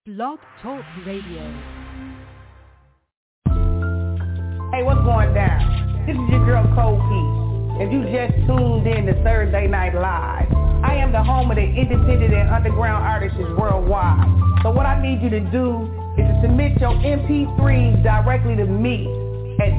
Blog Talk Radio. Hey, what's going down? This is your girl Cold Peace. If you just tuned in to Thursday Night Live, I am the home of the independent and underground artists worldwide. So what I need you to do is to submit your MP3s directly to me at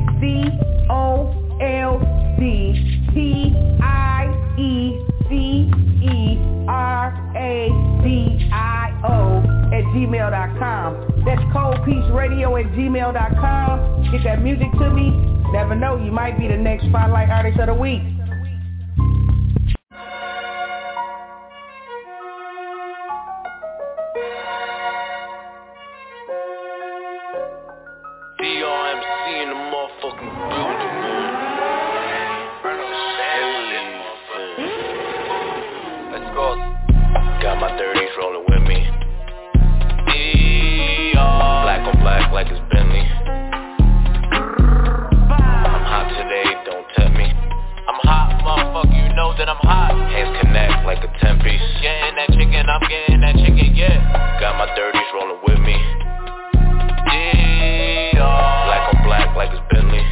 ColdPeaceradio@gmail.com. That's ColdPeaceRadio@gmail.com. Get that music to me. Never know, you might be the next Spotlight Artist of the Week. DRMC in the motherfucking building, man. Let's go. Got my 30s rolling with me. Black on black like it's Bentley. I'm hot today, don't tempt me. I'm hot, motherfucker, you know that I'm hot. Hands connect like a 10-piece. Getting that chicken, I'm getting that chicken, yeah. Got my 30s rolling with me. Black on black like it's Bentley.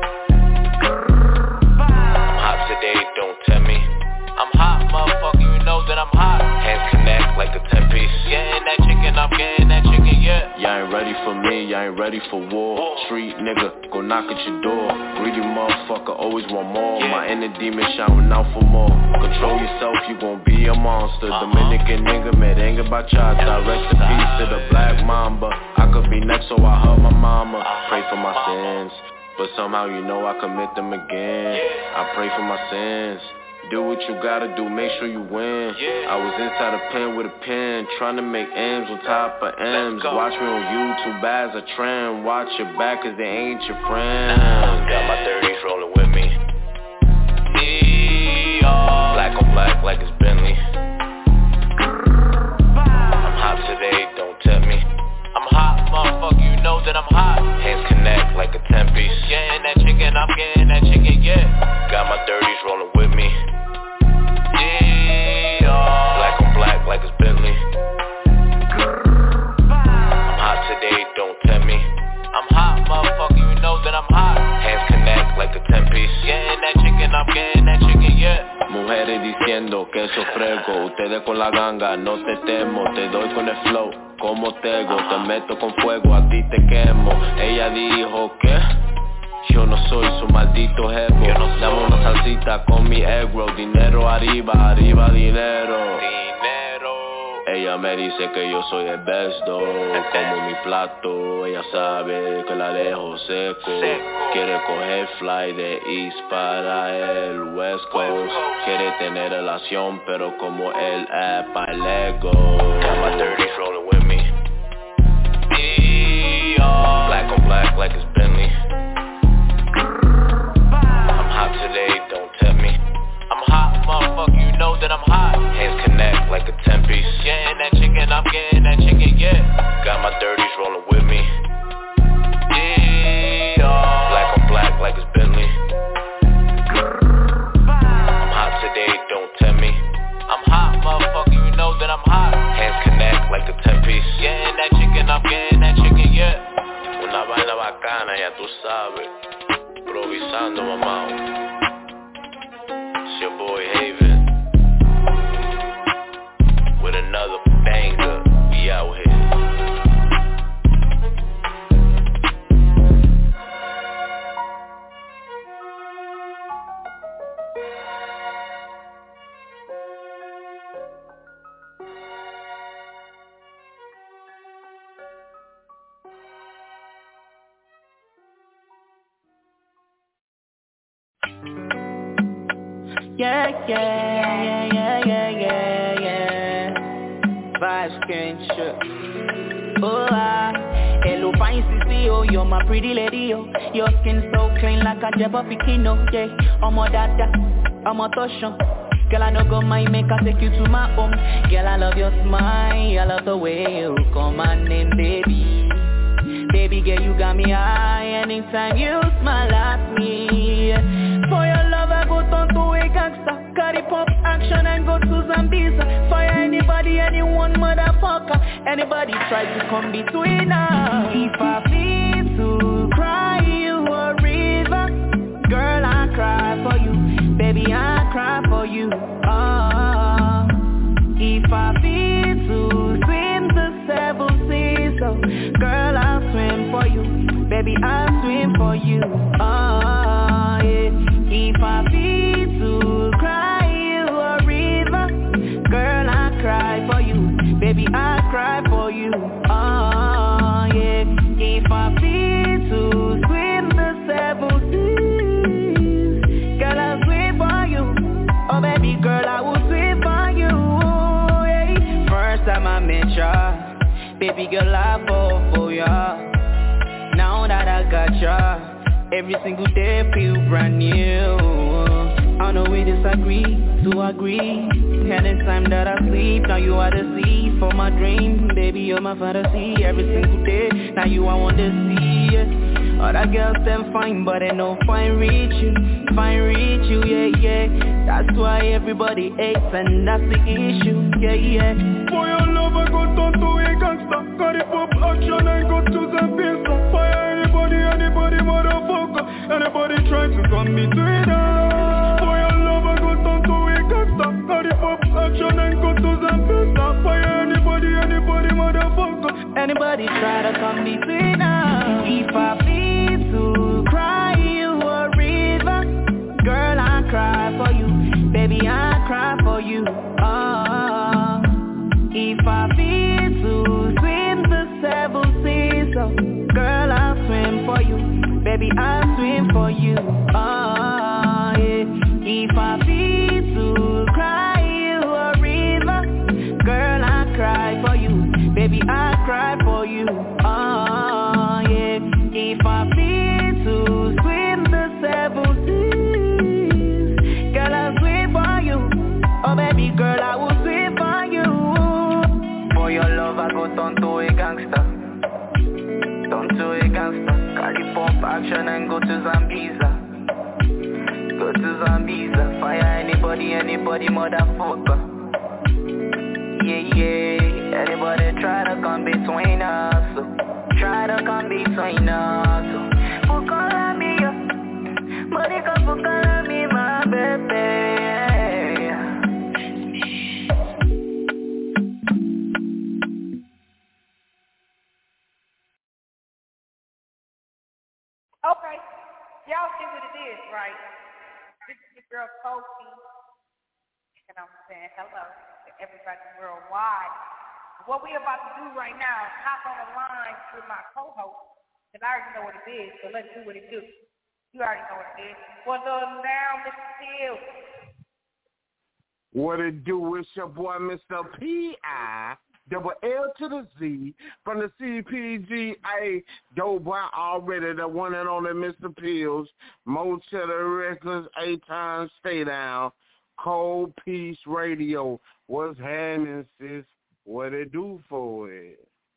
I'm hot today, don't tempt me. I'm hot, motherfucker, you know that I'm hot. Hands connect like a 10-piece. Getting that chicken, I'm getting that chicken, yeah. Y'all ain't ready for me, y'all ain't ready for war. Street nigga, go knock at your door. Greedy motherfucker, always want more. My inner demon shouting out for more. Control yourself, you gon' be a monster. Dominican nigga, merengue bachata. Rest in peace to the black mamba. I could be next, so I hug my mama. Pray for my sins, but somehow you know I commit them again. I pray for my sins. Do what you gotta do, make sure you win. I was inside a pen with a pen, trying to make M's on top of M's. Watch me on YouTube as a trend. Watch your back cause they ain't your friends. Got my 30s rolling with me. Black on black like it's Bentley. I'm hot today, don't tempt me. I'm hot, motherfucker, you know that I'm hot. Hands connect like a 10-piece. Getting that chicken, I'm getting that chicken, yeah. Got my 30s rolling with me. Black on black like it's Bentley. I'm hot today, don't tempt me. I'm hot, motherfucker, you know that I'm hot. Hands connect like a 10-piece. Getting that chicken, I'm getting that chicken, yeah. Mujeres diciendo que eso frego. Ustedes con la ganga, no te temo. Te doy con el flow, como tego. Te meto con fuego, a ti te quemo. Ella dijo que yo no soy su maldito jefe. Dame una salsita con mi egg roll. Dinero arriba, arriba dinero. Ella me dice que yo soy el best dog. Como mi plato, ella sabe que la dejo seco. Quiere coger fly de East para el West Coast. Quiere tener relación, pero como él es pa' Lego. Got my 30s rolling with me. Black on black like it's Bentley. I'm hot today, don't tempt me. I'm hot, motherfucker, you know that I'm hot. Hands connect like a 10-piece. Getting that chicken, I'm getting that chicken, yeah. Got my 30s rolling with me. Black on black like it's Bentley. I'm hot today, don't tempt me. I'm hot, motherfucker, you know that I'm hot. Hands connect like a 10-piece. Getting that chicken, I'm getting that chicken, yeah. Una vaina bacana, ya tú sabes. Improvisando, mamá. It's your boy Haven with another banger. We out here. Yeah. Vibes can't shut. Oh, hello, fine CC, oh, you're my pretty lady, oh. Your skin so clean like a Jabba Pikino, yeah. I'm a dada, I'm a toshan. Girl, I know go mind make I take you to my home. Girl, I love your smile, I love the way you call my name, baby. Baby girl, you got me high anytime you smile at me. For your love, I go turn to a gangster. Carry pop action and go to Zambisa. Fire anybody, anyone, motherfucker. Anybody try to come between us. If I feel to cry you a river, girl, I cry for you. Baby, I cry for you. If I feel to swim the 7 seas, so girl, I'll swim for you. Baby, I'll swim for you. Yeah. If I feel to cry you a river, girl, I cry for you. Baby, I cry for you. Yeah. If I feel to swim the 7 seas, girl, I'll swim for you. Oh, baby girl, I will swim for you. Yeah. First time I met ya, baby girl, I fall for ya. Now that I got ya, every single day feel brand new. I know we disagree to agree. Anytime that I sleep, now you are the seed for my dream. Baby, you're my fantasy every single day. Now you I want to see. Other girls them fine, but they no fine reach you. Fine reach you, yeah, yeah. That's why everybody hates and that's the issue, yeah, yeah. For your love I go down to a gangster. Got it pop action and go to the pistol. Fire anybody, motherfucker. Anybody try to come between us. For your love I go down to a gangster. Got it pop action and go to the pistol. Fire anybody, motherfucker. Anybody try to come between us. If I feel to cry you a river, girl, I cry for you. Baby, I cry for you. If I feel to swim the 7 seas, so girl, I'll swim for you. Baby, I'll swim for you. Yeah. If I feel to cry you a river, girl, I cry for you. Baby, I cry for you. Yeah. If I feel to swim the 7 seas, girl, I'll swim for you. Oh, baby girl, I will swim for you. For your love, I go turn to a gangster. Turn to a gangster. Carry pump action and go to Zambisa. Go to Zambisa. Fire anybody, motherfucker. Yeah, yeah. Anybody try to come between us. Try to come between us. Fukala me, Monica, fukala me, my baby. Okay, y'all see what it is, right? This is your girl Kofi, and I'm saying hello to everybody worldwide. What we about to do right now is hop on the line with my co-host, because I already know what it is, so let's do what it do. You already know what it is. What's up now, Mr. Hill? What it do? It's your boy, Mr. P.I. Double L to the Z from the CPGA. Dope boy already, the one and only Mr. Pills. Mo Cheddar Records, 8 times stay down. Cold Peace Radio. What's happening, sis? What it do for it?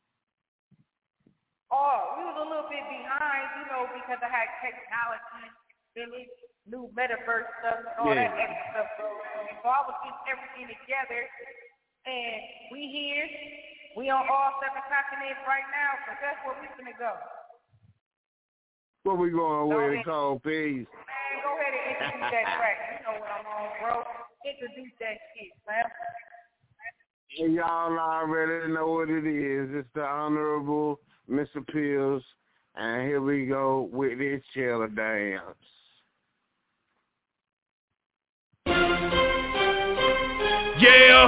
Oh, we was a little bit behind, because I had technology and this new metaverse stuff and all that extra stuff. So I was getting everything together. And we here, we on all 7 continents right now, so that's where we finna go. Where we going with it, Cold Peace? Man, go ahead and introduce that track. You know what I'm on, bro. Introduce that shit, man. Y'all already know what it is. It's the Honorable Mr. Pills, and here we go with this Cheddar dance. Yeah,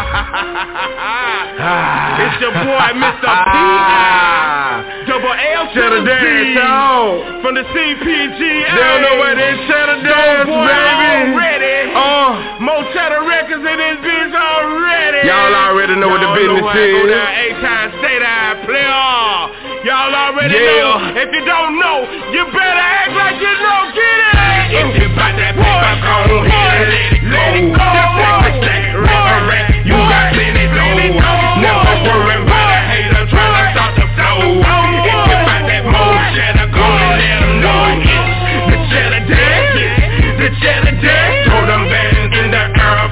it's your boy Mr. P.I. Double L Cheddar Dance, from the CPGA. They don't know what this Cheddar Dance, baby. Already. Mo Cheddar Records in this bitch already. Y'all already know what the business is. Go down 8 times, stay down, play all. Y'all already know. If you don't know, you better act like you know. Get it. If you got that paper, go ahead, let it go. You got plenty dough. Never worry about a hater trying to stop the flow. If you got that more cheddar, go and let them know. It's the Cheddar Dance, the Cheddar Dance. Throw them bands in the air,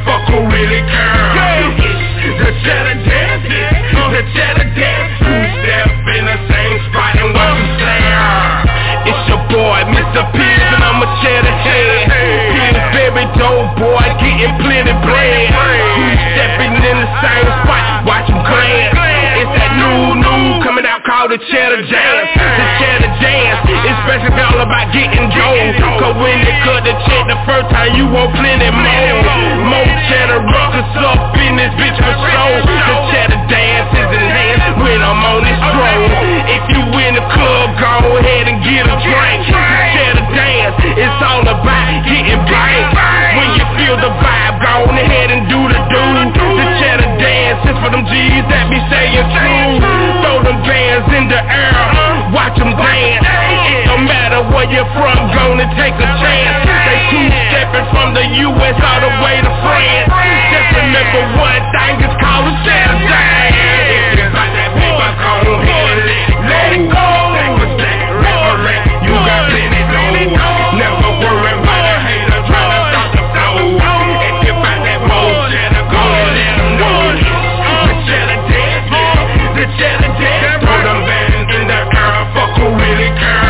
called the cheddar dance. The cheddar dance, especially all about getting gold. Cause when they cut the check the first time, you want plenty more. More cheddar ruckus up in this bitch for show. The cheddar dance is enhanced when I'm on this road. If you in the club, go ahead and get a drink. The cheddar dance, it's all about getting banged. When you feel the vibe, go ahead and do the do. The cheddar dance is for them G's that be saying true. Throw them bands in the air, watch them dance. It don't matter where you're from, gonna take a chance. They two-stepping from the U.S. all the way to France. Just remember one thing, it's called a cheddar dance. If you got that paper, go ahead and let it go. Stack, referee, you got plenty dough. Never worry about a hater trying to stop the flow. If you got that more cheddar, go and let them know. The cheddar dance, the cheddar dance. Throw them bands in the air, fuck who really care.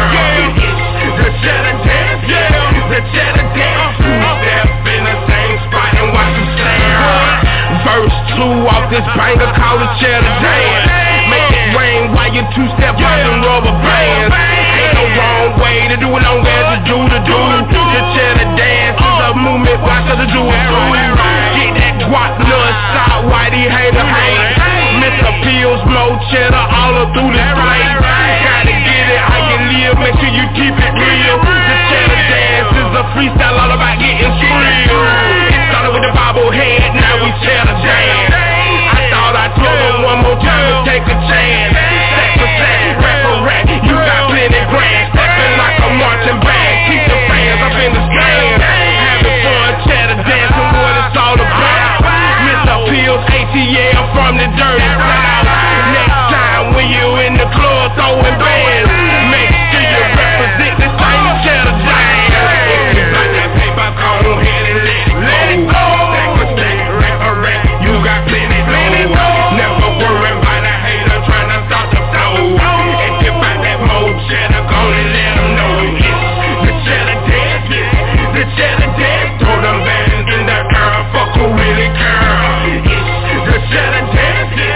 The cheddar dance, the cheddar dance. Step in the same spot and watch them stare. Verse 2 off this banger called the cheddar dance. Make it rain while you two-step out them rubber bands. Ain't no wrong way to do it, long as you do the do. The cheddar dance is a movement, watch us do it through. Get that guap, blood shot, whitey hater hate. Mr. Pills, more cheddar all up through this place. Gotta get it how you live, make sure you keep it real. The cheddar dance is a freestyle all about getting real. It started with the bobblehead, now we cheddar dance. I thought I told them one more time to take a chance. Sack for sack, rack for rack, you got plenty grand. Stepping like a marching band, keep the fans up in the stands. Having fun, cheddar dancing, what it's all about. Mr. Pills, ATL from the dirty south. Next time when you in the club throwing bands, make sure you represent the same cheddar dance. If you got that paper, go ahead and let it go. Stack for stack, rack for rack, you got plenty dough. Never worry about a hater trying to stop the flow. If you got that more cheddar, go and let them know. The cheddar dance, the cheddar dance. Throw them bands in the air, fuck who really care. The cheddar dance,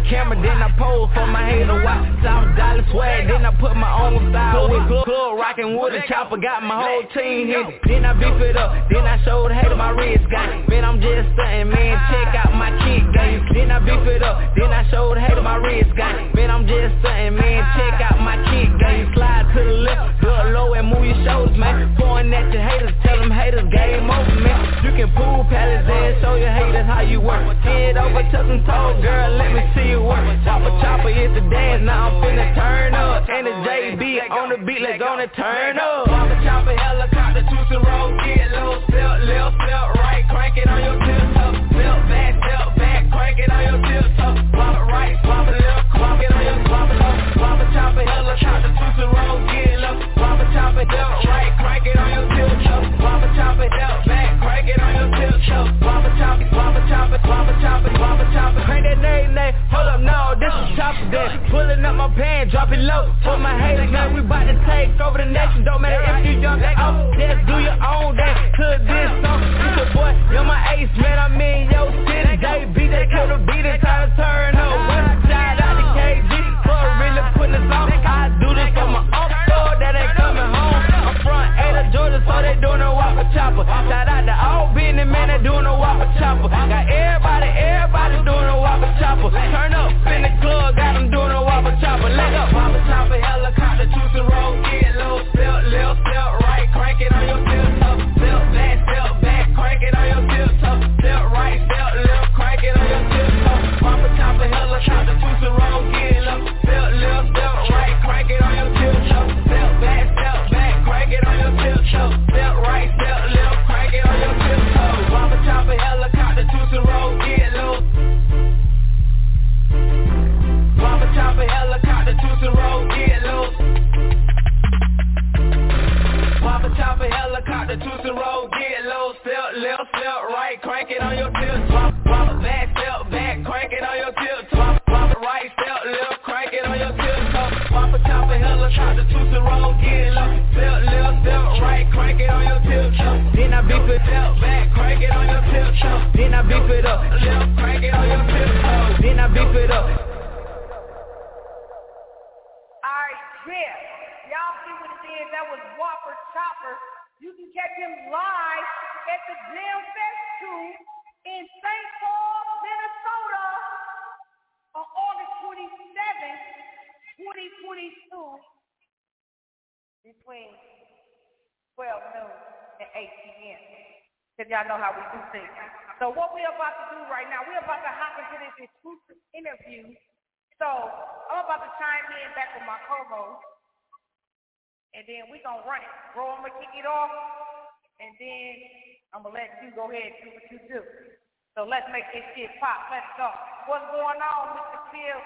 camera, then I pose for my hater. Watch $1,000 swag, then I put my own style with club rockin' with a chopper. Got my whole team here. Then I beef it up, then I show the hater my wrist gang. Man, I'm just stuntin', man, check out my kick game. Then I beef it up, then I show the hater my wrist gang. Man, I'm just stuntin', man, check out my kick game. Slide to the left, go low and move your shoulders, man. Pointing at your haters, tell them haters game over, man. You can pull pallets and show your haters how you work. Head over to some toes, girl, let me see you work. Chopper is the dance, now I'm finna turn up. And the JB on the beat, let's gonna turn up. Chopper, helicopter, choose the road, get low, step left, step right, crank it on your tip-top. Step back, crank it on your tip-top. Swap it right, swap it left, crank it on your swap it up. Swap it, chopper, helicopter, choose the road, get low. Swap it, chopper, step right, crank it on your tip-top. Swap it, chopper, step back, crank it on your tip-top. Swap it, chopper, swap it, chopper, swap it, chopper, swap it, chopper. Crank that nay, hold up, no, this is chopper day. Pulling up my pants, drop it low. For my haters, now we bout to take over the nation. Don't matter if you young, oh, just do your own day. Could this song, it's your boy, you're my ace, man, I'm in your city. JB, they kill the beat, it's time to turn up. Shout out to KG, for really putting this on. I do this for my uncle that ain't coming home. I'm from Ada, Georgia, so they doing a Whopper Chopper. Shout out to all Benny, man, they doing a Whopper Chopper. Got everybody doing a Whopper Chopper. Turn up in the club, got them doing a Whopper Chopper. Let go, Whopper Chopper, helicopter, choose the road, get low, step left, step right, crank it on your tip-top. Step back, crank it on your tip-top. Step right, step left, crank it on your tip-top. Whopper Chopper, helicopter, choose the road, get low. Step left, step right, crank it on your tip-top. Step back, crank it on your tip-top. Step right, step left, crank it on your tip-top. Whopper Chopper, helicopter, choose the road, get low. Whopper Chopper, helicopter, choose the road, get low. Whopper Chopper, helicopter, choose the road, get low. Step left, step right, crank it on your tip-top. Whopper back, step back, crank it on your tip-top. Whopper right, step left, crank it on your tip-top. Whopper Chopper, helicopter, choose the road, get low. Step left, step right, crank it on your tip-top. Then I beef it, step back, crank it on your tip-top. Then I beef it up, left, crank it on your tip-top. Then I beef it up. Alright, yeah. Y'all see what it is? That was Whopper Chopper. You can catch him live at the Jam Fest 2 in St. Paul, Minnesota on August 27th, 2022 between 12 noon and 8 p.m. Because y'all know how we do things. So what we're about to do right now, we're about to hop into this exclusive interview. So I'm about to chime in back with my co-host. And then we gonna run it. Bro, I'm gonna kick it off, and then I'm gonna let you go ahead and do what you do. So let's make this shit pop. Let's go. What's going on, Mr. Phil?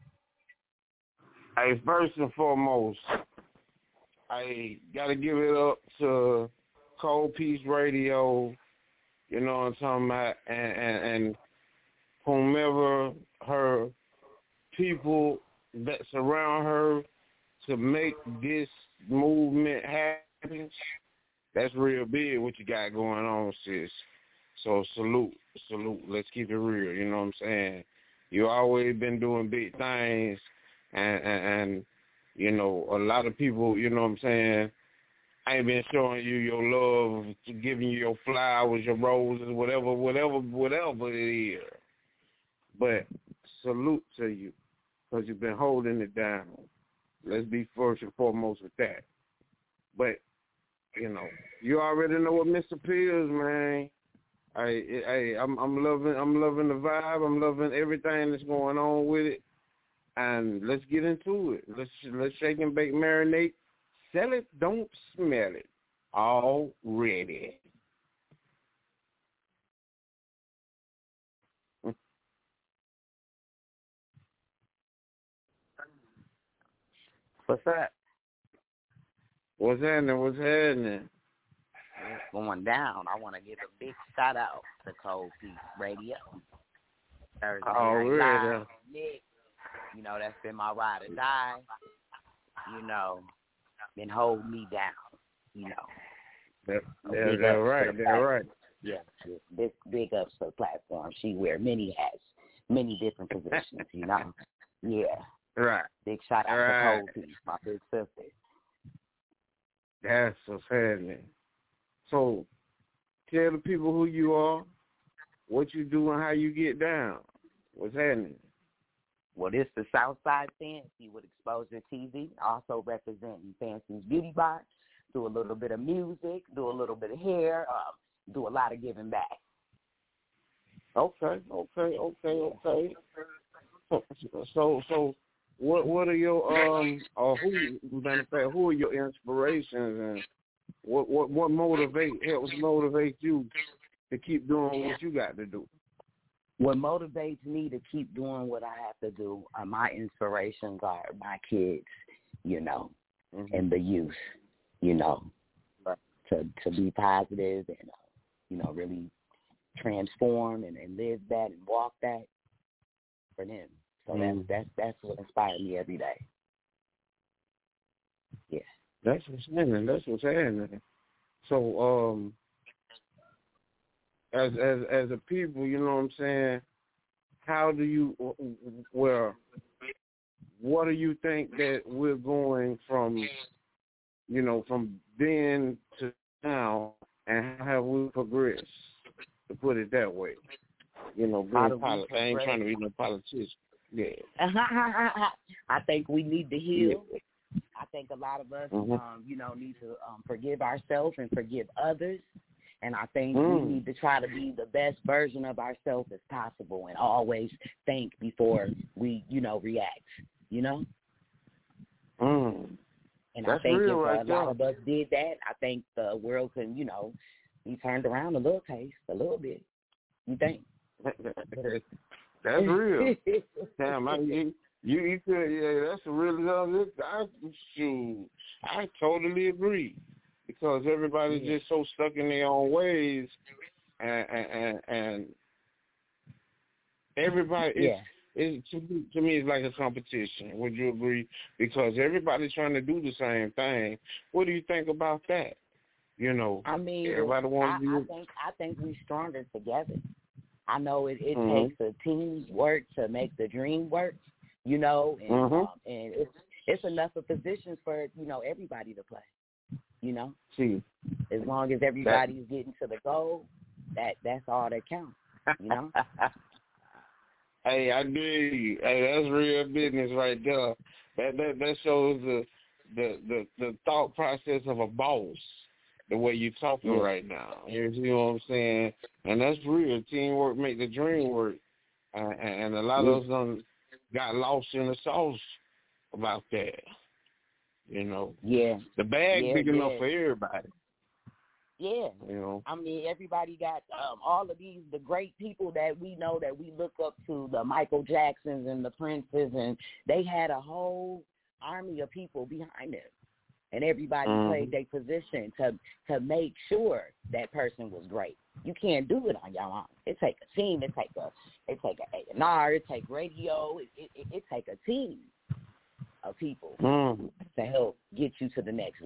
Hey, first and foremost, I gotta give it up to Cold Peace Radio. You know what I'm talking about, and whomever her people that surround her to make this movement happen. That's real big what you got going on, sis. So salute. Let's keep it real, you know what I'm saying? You always been doing big things, and you know, a lot of people, you know what I'm saying, ain't been showing you your love, giving you your flowers, your roses, whatever it is. But salute to you, because you've been holding it down. Let's be first and foremost with that. But, you know, you already know what Mr. Pills, man. I'm loving the vibe. I'm loving everything that's going on with it. And let's get into it. Let's shake and bake, marinate. Sell it, don't smell it. Already. What's up? What's happening? It's going down. I want to give a big shout out to Cold Peace Radio. Thursday night live. Nick, you know, that's been my ride or die. You know, been holding me down. You know. They're right. Yeah, big ups to the platform. She wear many hats. many different positions, you know. Yeah. Right. Big shout out to Cold Piece, my big sister. That's what's happening. So, tell the people who you are, what you do, and how you get down. What's happening? Well, it's the Southside Fancy with Exposure TV, also representing Fancy's Beauty Box. Do a little bit of music, do a little bit of hair, do a lot of giving back. Okay. So, what are your who are your inspirations, and what helps motivate you to keep doing what you got to do? What motivates me to keep doing what I have to do, my inspirations are my kids, you know, and the youth, you know, to be positive and, you know, really transform and live that and walk that for them. So that's what inspires me every day. Yeah. That's what's happening. So, as a people, you know what I'm saying, how do you, what do you think that we're going from, you know, from then to now, and how have we progressed, to put it that way? You know, I ain't trying to be no politician. Yeah. I think we need to heal. Yeah. I think a lot of us, you know, need to forgive ourselves and forgive others. And I think we need to try to be the best version of ourselves as possible and always think before we, you know, react, you know? And that's I think if right a lot of us did that, I think the world can, you know, be turned around a little bit. You think? That's real. Damn, you could, yeah, that's a really I totally agree, because everybody's just so stuck in their own ways, and everybody to me it's like a competition. Would you agree? Because everybody's trying to do the same thing. What do you think about that? You know, I mean, everybody wants to. I think we're stronger together. I know it takes a team work to make the dream work, you know, and it's enough of positions for, you know, everybody to play, you know. See, as long as everybody's getting to the goal, that's all that counts, you know. Hey, I do you. Hey, that's real business right there. That shows the thought process of a boss. The way you're talking right now, you know what I'm saying, and that's real. Teamwork make the dream work, and a lot of us got lost in the sauce about that. You know, the bag big enough for everybody. Yeah, you know, I mean, everybody got all of the great people that we know that we look up to, the Michael Jacksons and the Princes, and they had a whole army of people behind them. And everybody played their position to make sure that person was great. You can't do it on your own. It takes a team. It takes a A&R. It takes radio. It takes a team of people to help get you to the next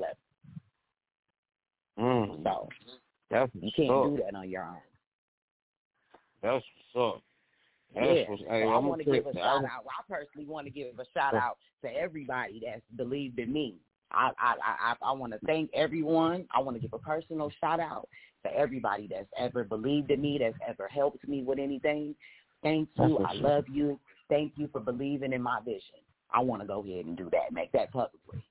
level. So you can't do that on your own. That's what's up. I want to give a shout out. I personally want to give a shout out to everybody that's believed in me. I want to thank everyone. I want to give a personal shout out to everybody that's ever believed in me, that's ever helped me with anything. Thank you. I love you. Thank you for believing in my vision. I want to go ahead and do that, make that publicly.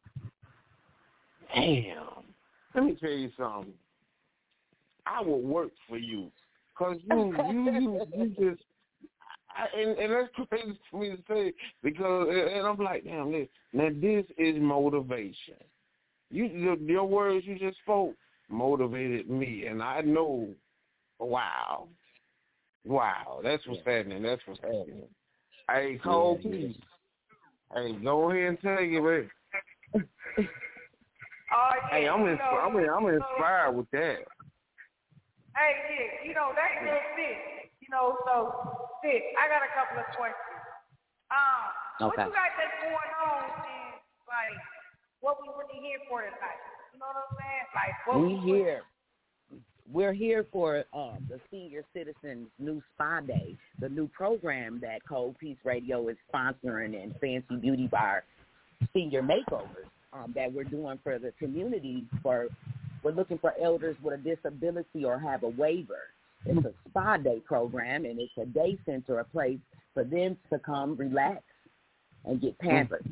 Damn. Let me tell you something. I will work for you, because you just, and that's crazy for me to say, because, and I'm like, damn, this is motivation. Your words you just spoke motivated me, and I know, wow, that's what's happening. Hey, Cold Piece. Hey, go ahead and take it, man. Hey, I'm inspired with that. Hey, yeah, that's it. So, Sid, I got a couple of questions. What you got that's going on, and, what we really here for tonight? You know what I'm saying? What we here. we're here for the Senior Citizens New Spa Day, the new program that Cold Peace Radio is sponsoring and Fancy Beauty Bar Senior Makeovers that we're doing for the community. We're looking for elders with a disability or have a waiver. It's a spa day program, and it's a day center, a place for them to come relax and get pampered.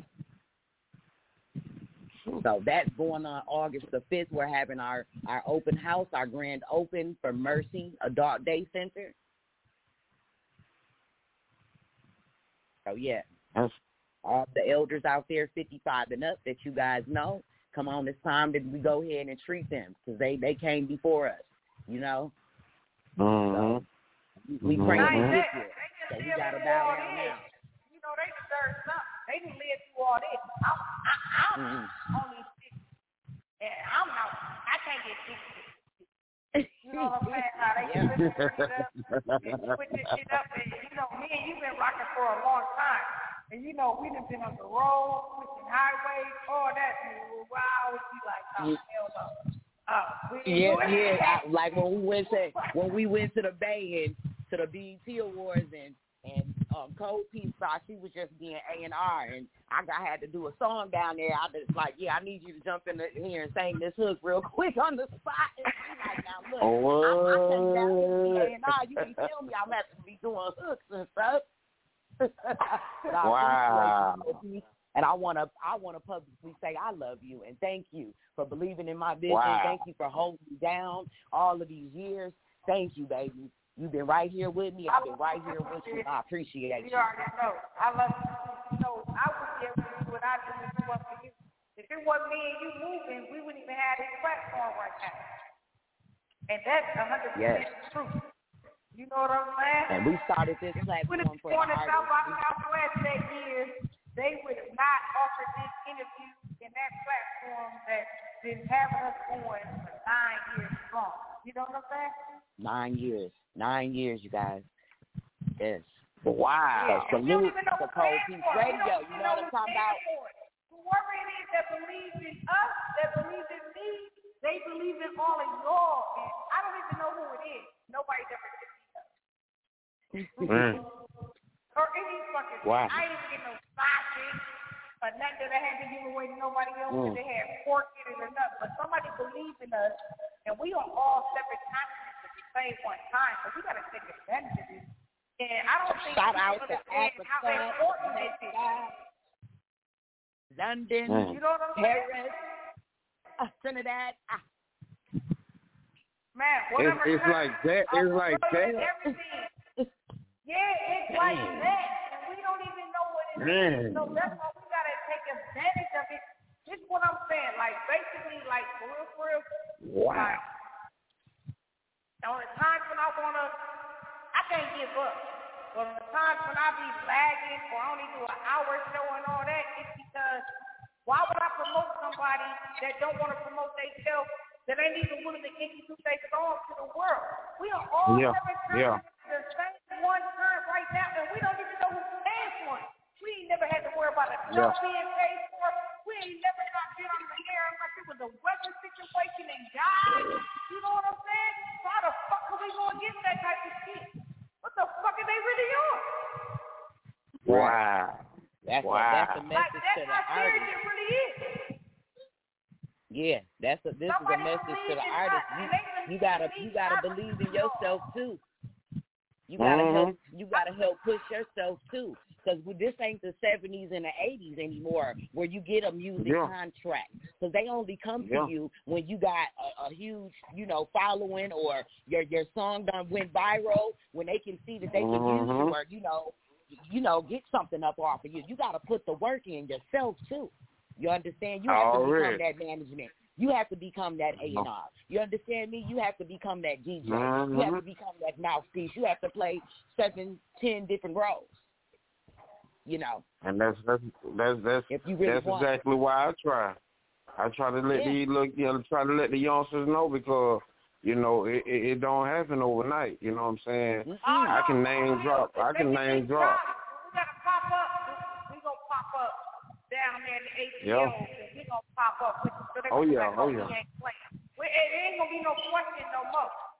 So that's going on August the 5th. We're having our open house, our grand open for Mercy Adult Day Center. So, yeah, all the elders out there, 55 and up, that you guys know, come on, it's time that we go ahead and treat them because they came before us, you know. So we praying for this year. So we got to bow down now. You know, they deserve something. They didn't live through all this. I'm only 60. And I can't get 60. You know what I'm saying? How they can live it up. And put this shit up. And, you know, me and you been rocking for a long time. And, you know, we done been on the road, pushing highways, all that. And I always be like, oh, hell no. Like when we went to the Bay and to the BET Awards and Cold Peace thought she was just being A&R, and I had to do a song down there. I was like, I need you to jump in here and sing this hook real quick on the spot. And she's like, now look, I can't down here to be A&R. You can tell me I'm actually doing hooks and stuff. Wow. And I want to publicly say I love you and thank you for believing in my vision. Wow. Thank you for holding me down all of these years. Thank you, baby. You've been right here with me. I've been right here with you. I appreciate you. You already know. I love you. You know, I would be able to do what I do if it wasn't for you. If it wasn't me and you moving, we wouldn't even have this platform right now. And that's 100% true. You know what I'm saying? And we started this platform for the artists. South by Southwest that year, they would have not offered this interview in that platform that's been having us going for 9 years long. You know what I'm saying? 9 years. 9 years, you guys. Yes. Wow. So salute to Cold Peace Radio. You know what I'm talking about? Whoever it is that believes in us, that believes in me, they believe in all of y'all. And I don't even know who it is. Nobody's ever seen us. Or any fucking thing. I ain't get no sausage or nothing that I had to give away to nobody else because they had pork in it or nothing. But somebody believes in us, and we are all separate continents at the same one time, so we got to take advantage of this. And I don't think shout out to Africa, how important this is. London, you know what I'm Paris, Trinidad. Man, whatever. It's like that. It's like that. Everything. Yeah, it's like that. And we don't even know what it is. So that's why we got to take advantage of it. This is what I'm saying. Like, basically, like, for real. Wow. Like, on the times when I can't give up. But on the times when I be lagging or I only do an hour show and all that, it's because why would I promote somebody that don't want to promote themselves, that ain't even willing to introduce their song to the world? We are all having the same one time right now, and we don't even know who's paying for it. We ain't never had to worry about a show being paid for. We ain't never got been on the air unless it was a weather situation and God. You know what I'm saying? So how the fuck are we going to get that type of shit? What the fuck are they really on? Wow. That's a message to the artists. It really is. Yeah, this is a message to the artists. You gotta believe in yourself too. You gotta help push yourself too. Because this ain't the 70s and the 80s anymore where you get a music contract. Because they only come to you when you got a huge, following, or your song done went viral, when they can see that they can use you, or, get something up off of you. You got to put the work in yourself, too. You understand? You have to become that management. You have to become that A&R. You understand me? You have to become that DJ. You have to become that mouthpiece. You have to play 7, 10 different roles. And that's exactly why I try. I try to let the youngsters know, because it don't happen overnight. You know what I'm saying? I can name drop. We gotta pop up. We gonna pop up down there in the ATL. We gonna pop up with you. So they ain't playing. It ain't gonna be no question no more.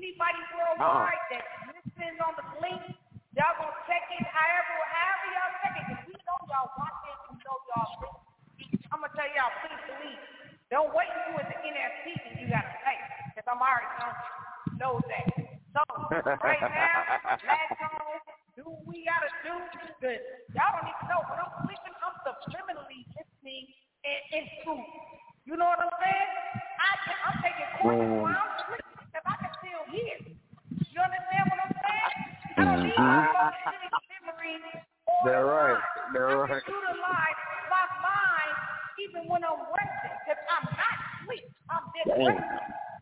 Anybody worldwide that listens on the link, y'all gonna check it however y'all check it. Cause we know y'all watch it, we know y'all listen. I'm gonna tell y'all, please believe. Don't wait until it's the NFT that you gotta pay. Cause I'm already know that. So right now, latch on, do what we gotta do. Cause y'all don't even know, but I'm clicking, I'm subliminally listening and truth. You know what I'm saying? I'm taking courses while I'm sleeping because I can still hear. You understand what I'm saying? I don't need memory or They're right. I can utilize my mind even when I'm resting because I'm not asleep. I'm just resting.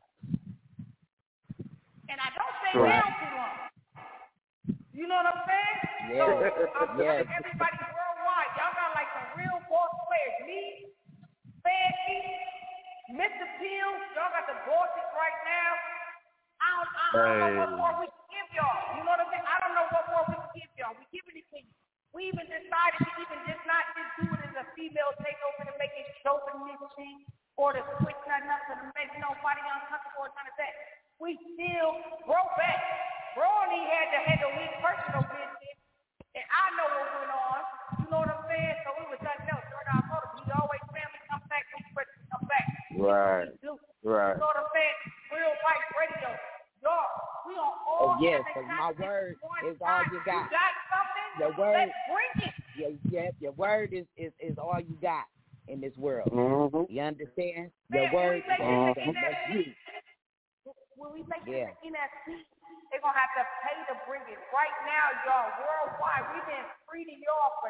And I don't stay down too long. You know what I'm saying? Yeah. So I'm telling everybody worldwide, y'all got like some real boss players. Me, Fancy, Mr. Pills, y'all got the bosses right now. I don't know what more we can give y'all. You know what I'm saying? I don't know what more we can give y'all. We giving it to you. We even decided to even just not just do it as a female takeover to make it chauvinistic or to switch nothing up to make nobody uncomfortable or none of that. We still grow back. Ronnie had to handle his personal business, and I know what went on. You know what I'm saying? So it was nothing else. We always family come back, we ready to come back. Right. Right. You know what I'm saying? Real white radio. Y'all, we on all yes, because my word is all you got. You got something? Your word, let's bring it. Your word is all you got in this world. Mm-hmm. You understand? Your word is all you got. That's you. When we make it NFT, they're going to have to pay to bring it. Right now, y'all, worldwide, we've been treating y'all for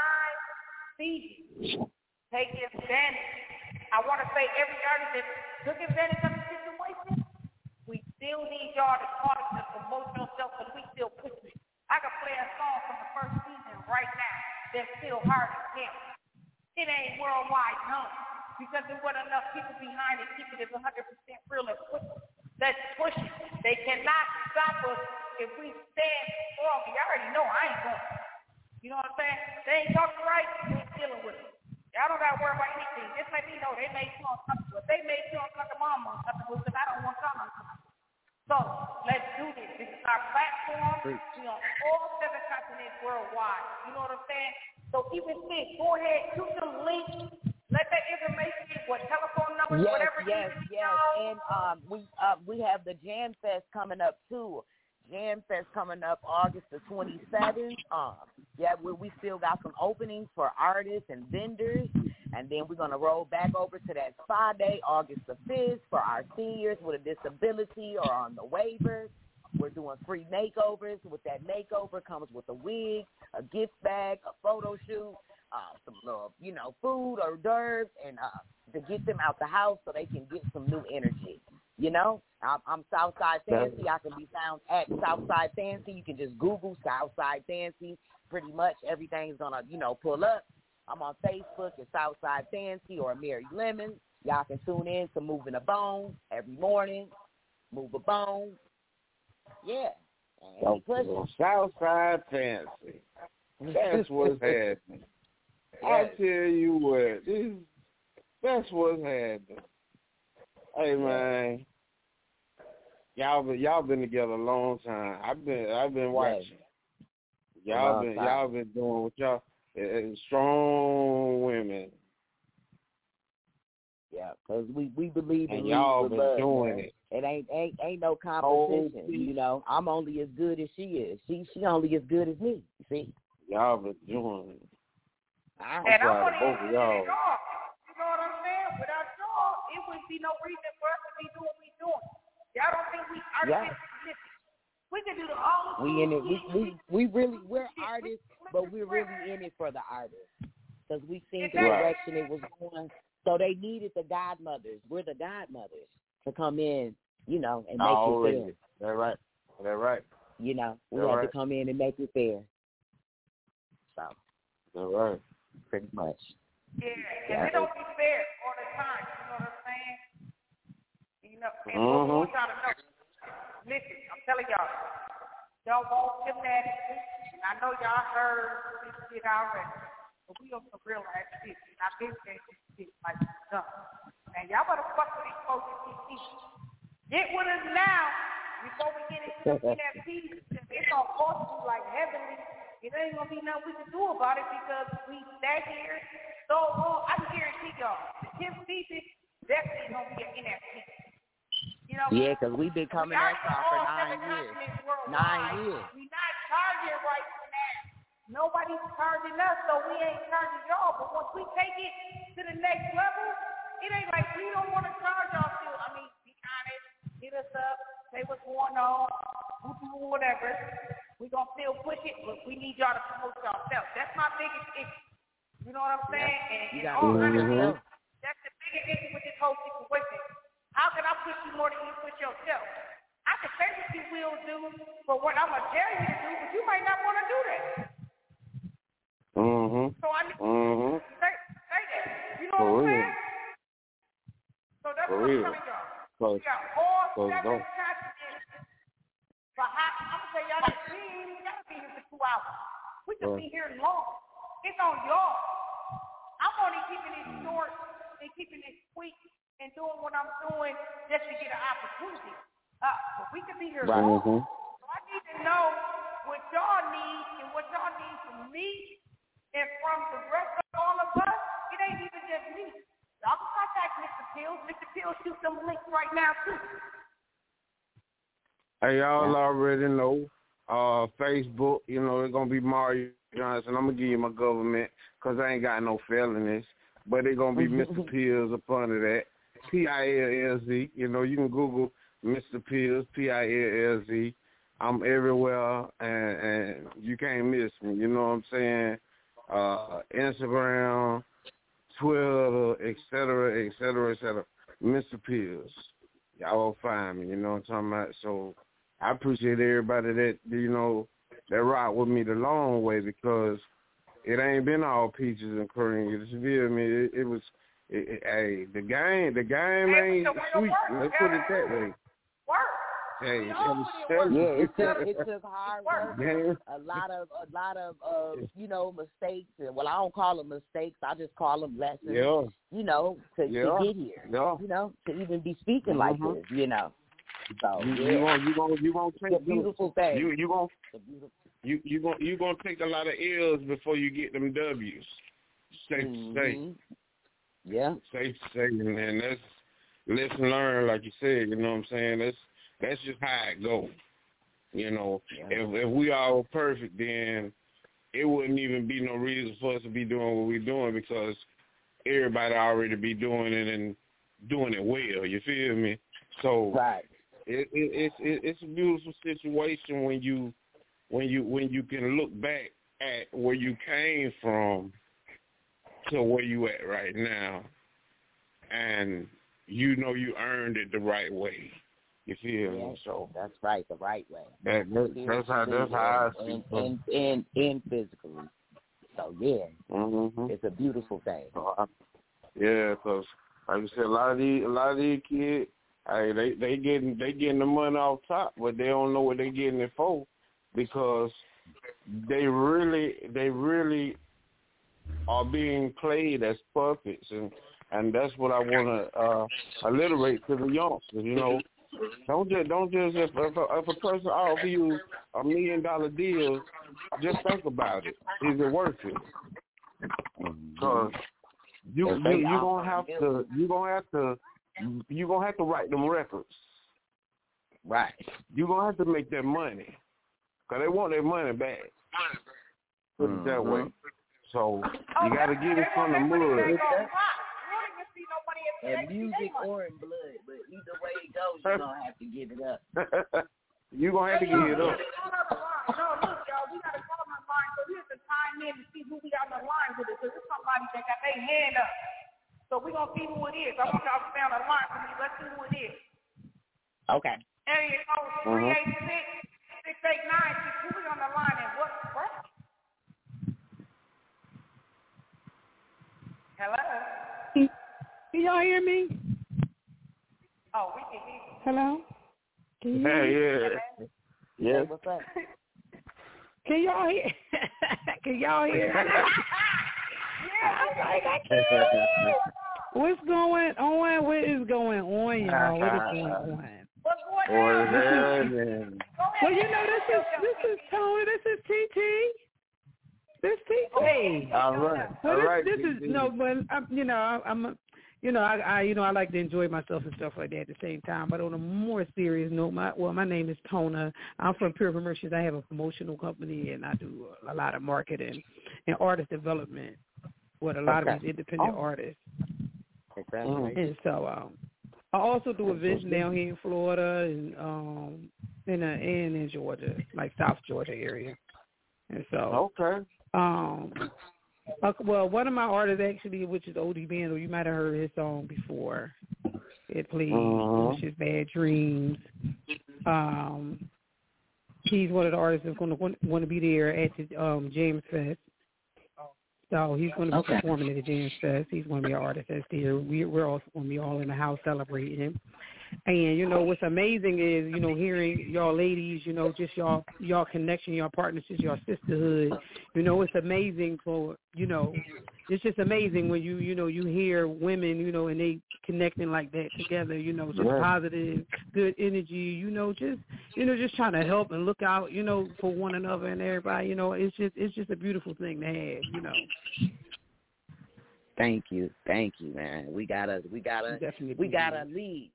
9 seasons. Take advantage. I want to say every artist that took advantage of the situation, we still need y'all to call it to promote yourself, but we still pushing it. I can play a song from the first season right now that's still hard to get. It ain't worldwide known because there wasn't enough people behind it keeping it 100% real and push it. Let's push it. They cannot stop us if we stand strong. You already know I ain't going. You know what I'm saying? They ain't talking right, we ain't dealing with it. Y'all don't got to worry about anything. Just let me know they made you uncomfortable. If they made you uncomfortable, I'm uncomfortable because I don't want to come uncomfortable. So let's do this. This is our platform. We on all 7 continents worldwide. You know what I'm saying? So even think, go ahead, shoot some links. Let that information, what telephone number, whatever. Yes. And we have the Jam Fest coming up too. Jam Fest coming up August the 27th. We still got some openings for artists and vendors, and then we're gonna roll back over to that spa day August the 5th for our seniors with a disability or on the waivers. We're doing free makeovers. With that makeover comes with a wig, a gift bag, a photo shoot, some little, food, hors d'oeuvres, and to get them out the house so they can get some new energy. I'm Southside Fancy. I can be found at Southside Fancy. You can just Google Southside Fancy. Pretty much everything's gonna, pull up. I'm on Facebook at Southside Fancy or Mary Lemon. Y'all can tune in to Moving a Bone every morning. Move a bone. Yeah. Southside Fancy. That's what's happening. I tell you what, that's what's happening. Hey man, y'all been together a long time. I've been watching. Y'all been doing what y'all strong women. Yeah, because we believe in y'all been love, doing man. it. It ain't no competition. I'm only as good as she is. She only as good as me. You see? Y'all been doing it. And I'm going to both of y'all. You know what I'm saying? Without y'all, it wouldn't be no reason for us to be doing what we doing. Y'all don't think we artists? We can do the whole. We in it. We're artists, but we're really in it for the artists because we seen the direction it was going. So they needed the godmothers. We're the godmothers to come in, and make it fair. They're right. We had to come in and make it fair. So. All right. Pretty much. Yeah, and it don't be fair all the time. You know what I'm saying? And what we want y'all to know. Listen, I'm telling y'all won't get mad at me. And I know y'all heard this shit already. But we on some real ass shit. And I've been saying this shit like dumb. And y'all better fuck with these folks at TC. Get with us now. before we get into the NFTs, it's going to cost you like heavily. It ain't going to be nothing we can do about it because we sat here so long. I can guarantee y'all, the 10th season definitely going to be an NFT. You know, yeah, because we've been coming at y'all for 9 years. 9 years. We're not charging right now. Nobody's charging us, so we ain't charging y'all. But once we take it to the next level, it ain't like we don't want to charge y'all still. I mean, be honest, hit us up, say what's going on, whatever. We're going to still push it, but we need y'all to promote yourself. That's my biggest issue. You know what I'm saying? Yeah. And that's the biggest issue with this whole situation. How can I push you more than you push yourself? I can say what you will do, but what I'm going to tell you to do, but you might not want to do that. So I need to say that. You know what I'm saying? So that's what I'm telling y'all. We got all 7 continents. But I'm going to tell y'all that we ain't even got to be here for 2 hours. We can be here long. It's on y'all. I'm only keeping it short and keeping it quick and doing what I'm doing just to get an opportunity. But we could be here long. So I need to know what y'all need and what y'all need from me and from the rest of all of us. It ain't even just me. Y'all can contact Mr. Pills. Mr. Pills shoot some links right now, too. Hey, y'all already know. Facebook, you know, it's going to be Mario Johnson. I'm going to give you my government because I ain't got no felonies. But it's going to be Mr. Pills up under that. P-I-L-L-Z. You know, you can Google Mr. Pills, P-I-L-L-Z. I'm everywhere, and you can't miss me. You know what I'm saying? Instagram, Twitter, et cetera, et cetera, et cetera. Mr. Pills. Y'all will find me. You know what I'm talking about? So I appreciate everybody that, you know, that rock with me the long way because it ain't been all peaches and cream. You feel me? It was, hey, the game ain't sweet. Let's put it that way. Hey, it took hard work. A lot of you know, mistakes. And, well, I don't call them mistakes. I just call them lessons. Yeah. You know, to get here. Yeah. You know, to even be speaking like this. You know. So you gonna take a beautiful thing. You gonna take a lot of L's before you get them W's. Safe to say. Yeah. Safe to say, and that's lesson learned, like you said. You know what I'm saying? That's just how it go. You know, if we all were perfect, then it wouldn't even be no reason for us to be doing what we're doing because everybody already be doing it and doing it well. You feel me? So it's a beautiful situation when you can look back at where you came from to where you at right now, and you know you earned it the right way. You feel me? So that's right, the right way. That's how I see it. And physically. So it's a beautiful thing. Because like I said, a lot of these kids, hey, they getting the money off top, but they don't know what they getting it for because they really are being played as puppets, and that's what I want to alliterate to the youngsters. You know. Don't just if a person offer you $1 million deal, just think about it. Is it worth it? Because you're gonna have to write them records. Right. You're gonna have to make that money because they want their money back. Put it that way. So you got to get it from the mud. And music or in blood, but either way it goes, you're going to have to give it up. You're going to have to give it up. No, look, y'all, we got to call on the line, so we have to time in to see who we got on the line with it, because it's somebody that got their hand up. So we're going to see who it is. I want y'all to stay on the line for me. Let's see who it is. Okay. Area code 386-689. Who we on the line and what? Hello? Can y'all hear me? Oh, we can hear you. Hello? Can you hear me? Yeah. What's up? Can y'all hear? Can y'all hear? I can't. What's going on? What is going on, y'all? What is going on? What's going Well, you know, this is Tony. This is TT. This TT. All right. This is no, but I like to enjoy myself and stuff like that at the same time. But on a more serious note, my name is Tona. I'm from Pure Commercials. I have a promotional company, and I do a lot of marketing and artist development with a lot of these independent artists. And so I also do events down here in Florida and in Georgia, like South Georgia area. And so well, one of my artists actually, which is OD Bando, you might have heard his song before. It Please, which is Bad Dreams. He's one of the artists that's going to want to be there at the James Fest. So he's going to be performing at the James Fest. He's going to be an artist that's there. We're also going to be all in the house celebrating. And, you know, what's amazing is, you know, hearing y'all ladies, you know, just y'all connection, y'all partnerships, y'all sisterhood. You know, it's amazing for, you know, it's just amazing when you hear women, you know, and they connecting like that together, you know, just positive, good energy, just trying to help and look out, you know, for one another and everybody, you know, it's just a beautiful thing to have, you know. Thank you, man. We gotta lead. We gotta lead.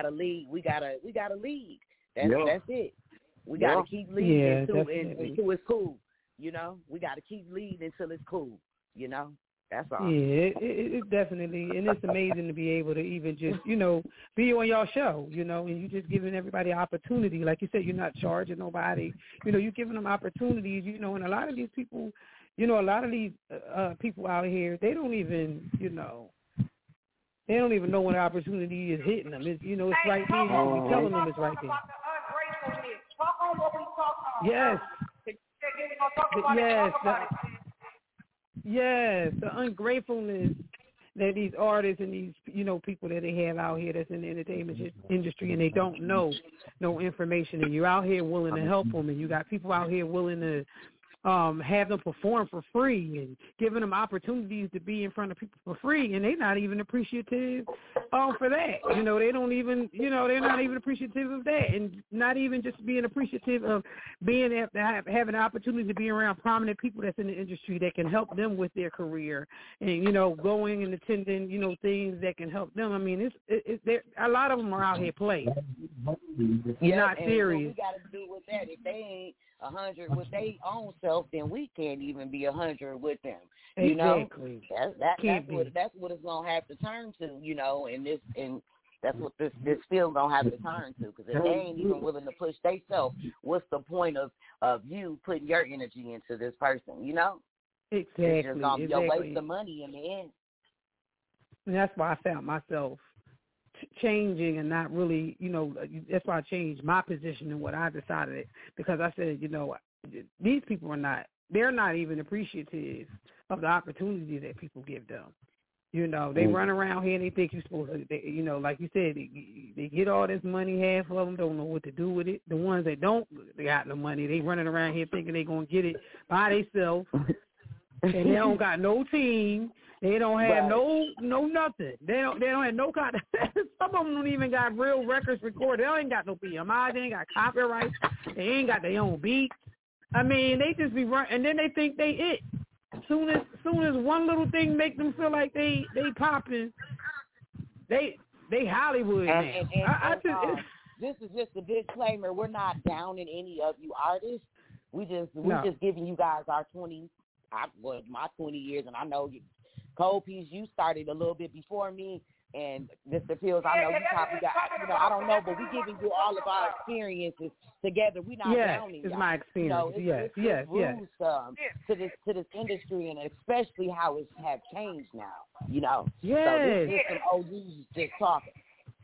That's it. We gotta keep leading until it's cool. You know, we gotta keep leading until it's cool. You know, that's all. Yeah, it definitely, and it's amazing to be able to even just, you know, be on y'all show, you know, and you just giving everybody opportunity. Like you said, you're not charging nobody. You know, you're giving them opportunities. You know, and a lot of these people. You know, a lot of these people out here, they don't even know when the opportunity is hitting them. It's, you know, it's right there. You're telling them it's right there. Talk on what we talk on. Yes. Yes. The ungratefulness that these artists and these, you know, people that they have out here that's in the entertainment industry and they don't know no information, and you're out here willing to help them, and you got people out here willing to have them perform for free and giving them opportunities to be in front of people for free, and they're not even appreciative for that. You know, they don't even, you know, they're not even appreciative of that, and not even just being appreciative of being having an opportunity to be around prominent people that's in the industry that can help them with their career, and, you know, going and attending, you know, things that can help them. I mean, it's a lot of them are out here playing. Yeah, not serious. What we got to do with that, if they ain't 100 with their own self, then we can't even be 100 with them. You exactly. know, that's what it's gonna have to turn to. You know, and that's what this still gonna have to turn to. Because if they ain't even willing to push themselves, what's the point of you putting your energy into this person? You know, exactly. It's just gonna be a waste of money in the end. And that's why I found myself changing and not really, you know, that's why I changed my position and what I decided, because I said, you know, these people they're not even appreciative of the opportunities that people give them. You know, they run around here and they think you're supposed to, you know, like you said, they get all this money, half of them don't know what to do with it. The ones that don't got no money, they running around here thinking they going to get it by themselves, and they don't got no team. They don't have no nothing. They don't have no kind of. Some of them don't even got real records recorded. They ain't got no BMI. They ain't got copyright. They ain't got their own beats. I mean, they just be run, and then they think they it. Soon as one little thing make them feel like they popping, they Hollywood now. And this is just a disclaimer. We're not downing any of you artists. We just giving you guys our my 20 years, and I know Cold Piece, you started a little bit before me, and Mr. Pills, I know you probably got, you know, I don't know, but we're giving you all of our experiences together. We're not downing it's y'all. my experience. You know, it's rules to this industry, and especially how it's have changed now. You know, so this is some OGs just talking.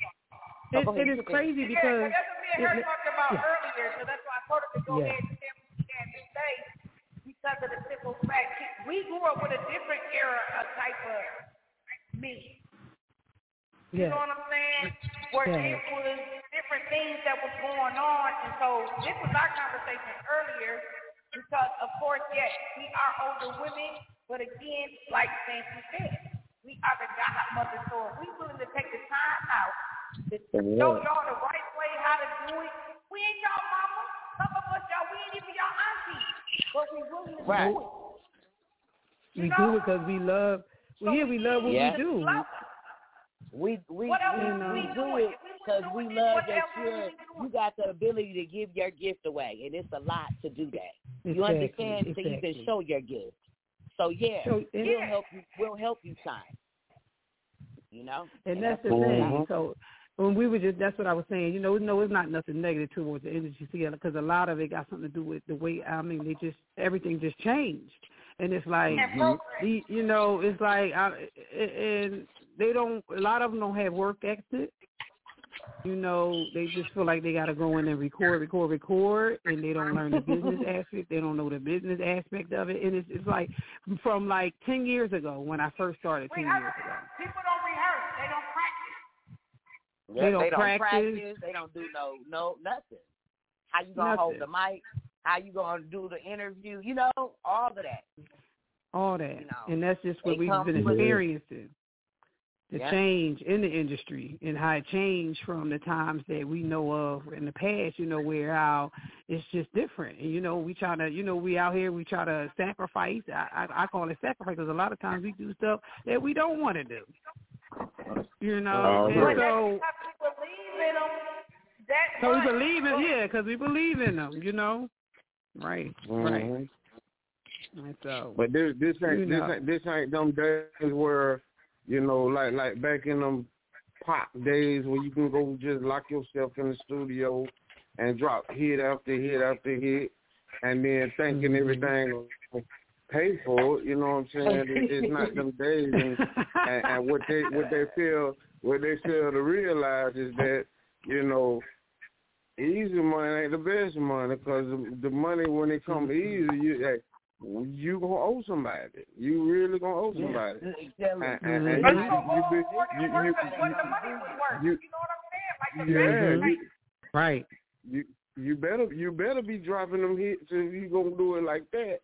It is crazy because that's what me and her talked about earlier, so that's why I told her to go ahead and say what she can't say. Because of the simple fact, we grew up with a different era of type of me. You know what I'm saying? Where it was different things that was going on. And so this was our conversation earlier because, of course, yes, we are older women. But again, like Fancy said, we are the godmothers. So if we willing to take the time out to show y'all the right way how to do it, Right. We do it because we love. We love what we do. We do it because we love that you got the ability to give your gift away, and it's a lot to do that. You understand to even show your gift. So we'll help you shine. You know, and that's the thing. So when we were that's what I was saying. You know, no, it's not nothing negative towards the industry because a lot of it got something to do with the way. I mean, everything just changed. And it's like, you know, it's like, and they don't, a lot of them don't have work ethic. You know, they just feel like they got to go in and record, and they don't learn the business aspect. They don't know the business aspect of it. And it's like from like 10 years ago when I first started 10 years ago. People don't rehearse. They don't practice. They don't practice. They don't do no nothing. How you going to hold the mic? How you going to do the interview? You know, all of that. All that. You know, and that's just what we've been experiencing. The change in the industry and how it changed from the times that we know of in the past, you know, where how it's just different. And, you know, we try to, you know, we out here, we try to sacrifice. I call it sacrifice because a lot of times we do stuff that we don't want to do. You know, so we believe in, because we believe in them, you know. Right, right. And so, but this ain't them days where, you know, like back in them pop days where you can go just lock yourself in the studio and drop hit after hit after hit, and then thinking everything will pay for it. You know what I'm saying? It's not them days, and what they fail to realize is that, you know, easy money ain't the best money, because the money, when it comes easy, you gonna owe somebody. You really gonna owe somebody. Right. You better be dropping them hits if you gonna do it like that.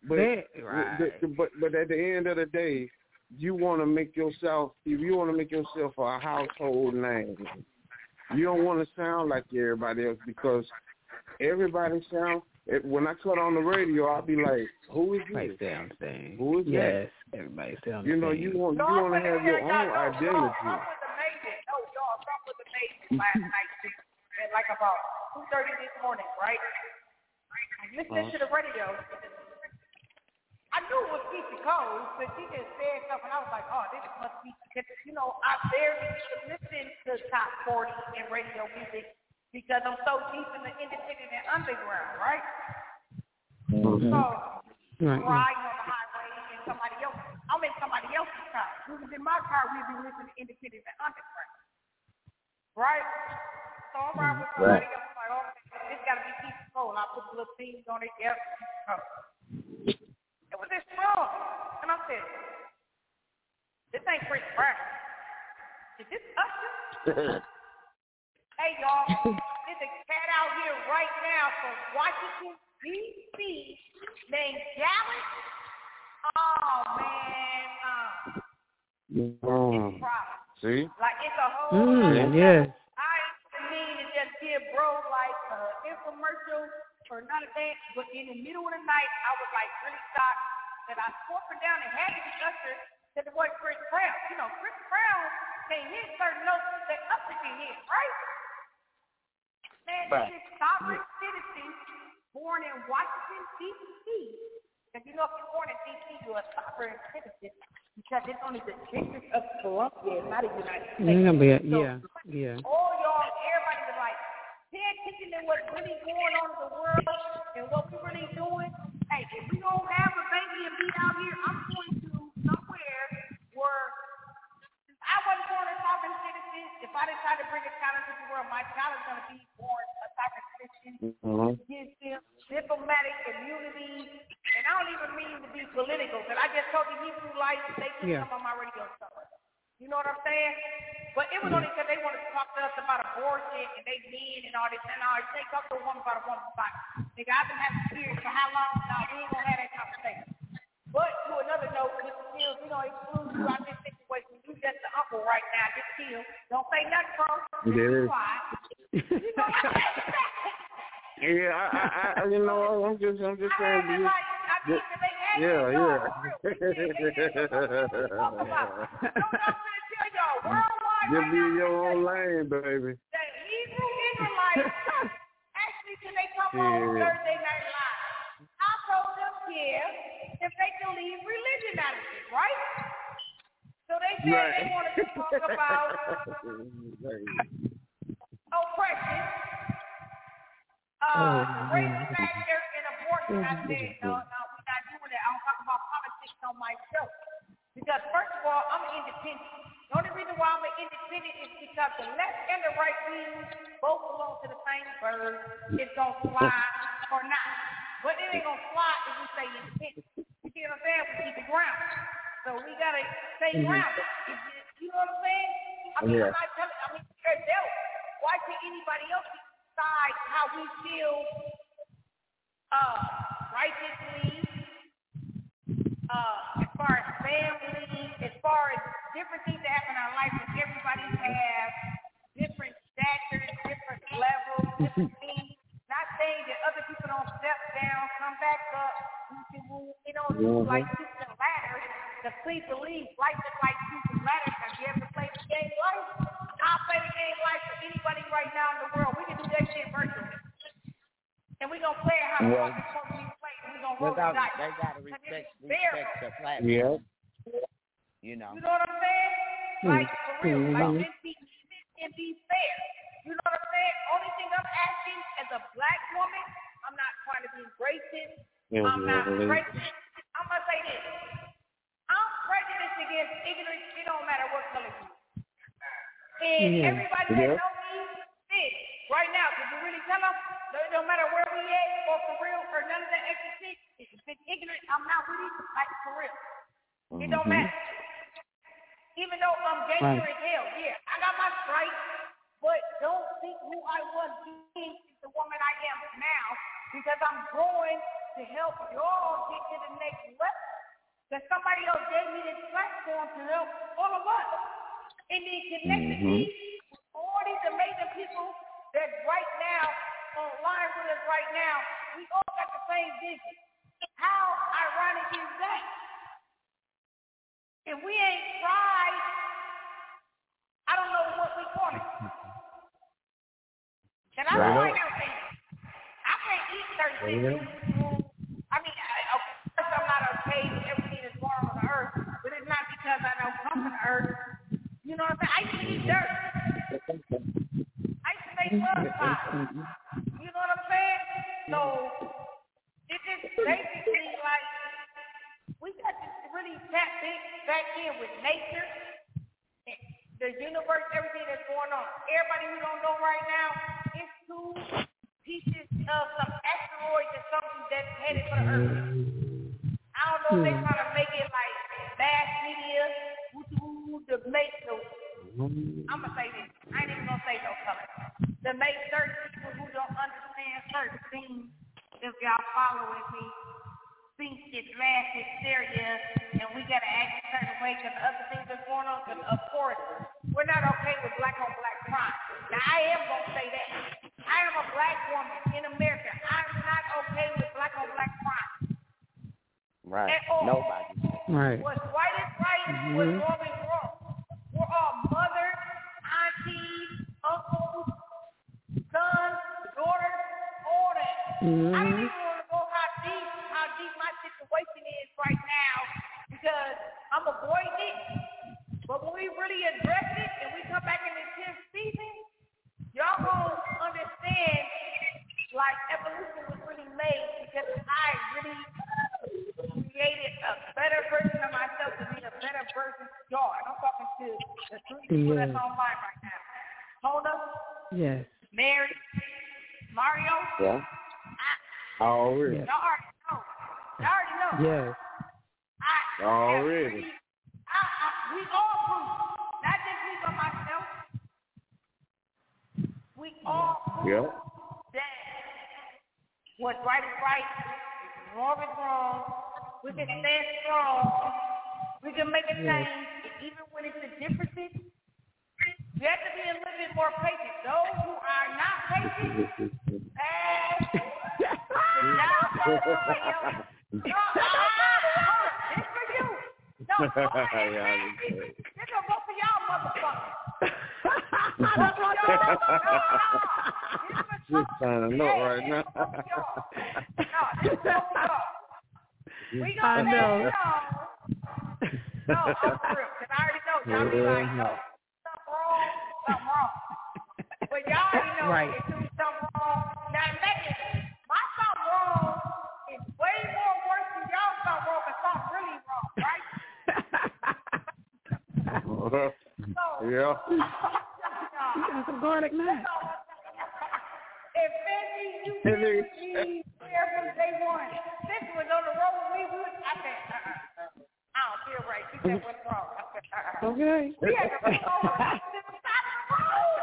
But at the end of the day, you want to make yourself a household name. You don't want to sound like everybody else, because everybody sound. When I cut on the radio, I'll be like, "Who is this? Who is that?" Yes, everybody sounds. You know, you want to have your own identity. Trump was amazing last night at like about 2:30 this morning, right? I listened to the radio. I knew it was Keisha Cole, but she just said something. I was like, "Oh, this must be," you know, I barely listen to top 40 in radio music, because I'm so deep in the independent and underground, right? So, riding on the highway in I'm in somebody else's car. Who was in my car, we'd be listening to independent and underground, right? So I'm riding with somebody else. I'm like, oh, this got to be Keisha Cole. And I put the little things on it. Yep. It was this song. And I said, this ain't Chris Brown. Is this Usher? Hey, y'all, there's a cat out here right now from Washington, D.C. named Dallas. Oh, man. It's a problem. See? Like, it's a whole yes. I didn't mean to just give bro like infomercial or none of that, but in the middle of the night, I was like really shocked that I swore down and had to be Usher that it wasn't Chris Brown. You know, Chris Brown can't hit certain notes that Usher can hit, right? Man, this is sovereign citizen born in Washington, D.C. If you know, if you're born in D.C., you're a sovereign citizen, because it's only the District of Columbia, not the United States. Yeah. All y'all, everybody was like, pay attention to what's really going on in the world and what we're really doing. Hey, if we don't have a baby and beat out here, I'm going to somewhere where I wasn't born a sovereign citizen. If I decide to bring a challenge to the world, my child is going to be born a sovereign citizen. Gives them diplomatic immunity. And I don't even mean to be political, because I just told you Hebrew Life, they can come on my radio somewhere. You know what I'm saying? But it was only because they wanted to talk to us about abortion and they men and all this and all. They talk to a woman about a woman's body. Nigga, I've been having kids for how long? No, we ain't going to have that conversation. But to another note, Mr. Fields, you know, exclude you out this situation. You just the uncle right now. Just chill. Don't say nothing, bro. Just be quiet. You know what I'm saying? Yeah, I you know, I'm just saying, Give me your own lane, baby. The Hebrew Israelites actually, can they come on Thursday Night Live? I told them, if they can leave religion out of it, right? So they said they wanted to talk about oppression, race factor, and abortion. I said, no, we're not doing that. I don't talk about politics on my show. Because first of all, I'm independent. The only reason why I'm an independent is because the left and the right wing both belong to the same bird. It's going to fly or not. But it ain't going to fly if we stay independent. You see what I'm saying? We keep it grounded. So we got to stay grounded. You know what I'm saying? I mean, I'm not telling why should anybody else decide how we feel righteously, as far as family, as far as different things that happen in our life, and everybody have different statures, different levels, different things. Not saying that other people don't step down, come back up, like shooting a ladder. Because please believe, life is like shooting ladders. Have you ever played the game life? I'll play the game life for anybody right now in the world. We can do that shit virtually. And we're going to play it how the fuck it's supposed to be played. And we're going to roll the dice. They got to respect the platform. Yeah. You know what I'm saying? Like, for real. Like, just be fair. You know what I'm saying? Only thing I'm asking as a black woman, I'm not trying to be racist. I'm not prejudiced. I'm going to say this. I'm prejudiced against ignorance. It don't matter what color you are. And everybody that knows me, this right now, could you really tell them? It don't matter where we at or for real or none of that extra shit. If it's ignorant, I'm not with it. Like, for real. It don't matter. Even though I'm gangster as hell, I got my stripes, but don't think who I was being is the woman I am now, because I'm going to help y'all get to the next level. That somebody else gave me this platform to help all of us. And then connected me with all these amazing people that's right now online with us right now. We all got the same vision. How ironic is that? If we ain't tried, I don't know what we call it. And I don't like no things. I can't eat certain things. I mean, of course I'm not okay with everything that's going on the earth, but it's not because I don't come from the earth. You know what I'm saying? I used to eat dirt. I used to make love pies. You know what I'm saying? So it's just basically like we got to really tap back in with nature, the universe, everything that's going on. Everybody who don't know right now, it's 2 pieces of some asteroids or something that's headed for the Earth. I don't know if they're trying to make it like mass media to make those. I'm going to say this. I ain't even going to say no color. To make certain people who don't understand certain things, if y'all following me, think it's mass hysteria and we got to act a certain way because other things are going on. Because, of course, we're not okay with black on black crime. Now, I am going to say that. I am a black woman in America. I'm not okay with black on black crime. Right. At all. Nobody. Right. What's right is right, what's wrong is wrong. We're all mothers, aunties, uncles, sons, daughters, all that. I don't even want to go how deep my situation is right now because I'm avoiding it. But when we really address it and we come back in the 10th season, y'all gonna understand like evolution was really made because I really created a better version of myself to be a better version of y'all. And I'm talking to the 3 people that's online right now. Mona, yes, Mary, Mario. Yeah. Already. Y'all already know. Y'all already know. yes. Already. We all prove, not just me by myself. We all prove that what's right is right, wrong is wrong. We can stand strong. We can make a change, even when it's a differences. You have to be a little bit more patient. Those who are not patient, pass. Y'all both of y'all motherfuckers. Just trying to look right now. We gonna let y'all. No, I'm for real, because I already know y'all be like, something wrong. But y'all already know if you do something wrong. Now imagine, my something wrong is way more worse than y'all something wrong and something really wrong, right? Yeah. You got some garlic now. If you been with me here from day one, this was on the road with me, I said, I don't feel right. She said, what's wrong? I said, Okay. We had to bring over to the side of the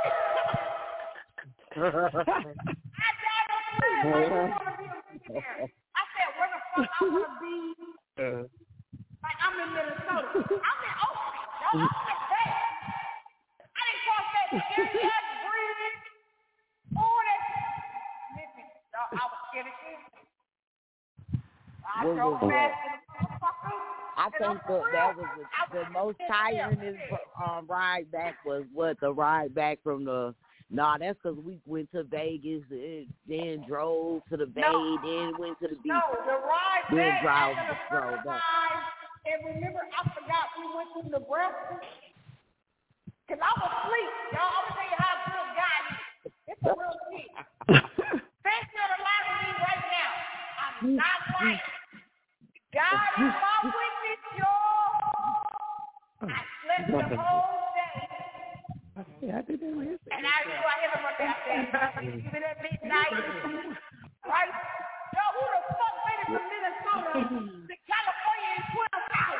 road. I died on the red like, I want to be a millionaire. I said, where the fuck I want to be? Like, I'm in Minnesota. I'm in Oakland. No, I'm like that. I didn't cross that area, bridge, all that. Listen, I was scared of shit. I drove past the motherfucker. I think that was the most tiring ride back was the ride back from the. Nah, that's because we went to Vegas, then drove to the Bay, then went to the beach. No, the ride then back. drove back. And remember, I forgot we went to Nebraska. Because I was asleep. Y'all, I'm going to tell you how good God is. It's a real shit. Thanks for the lie with me right now. I'm not lying. God is my witness, y'all. I slept the whole day. Yeah, I did that with his. And I knew I hit him up that day. Even at midnight. Right? Yo, who the fuck made it from Minnesota to California in 12 hours?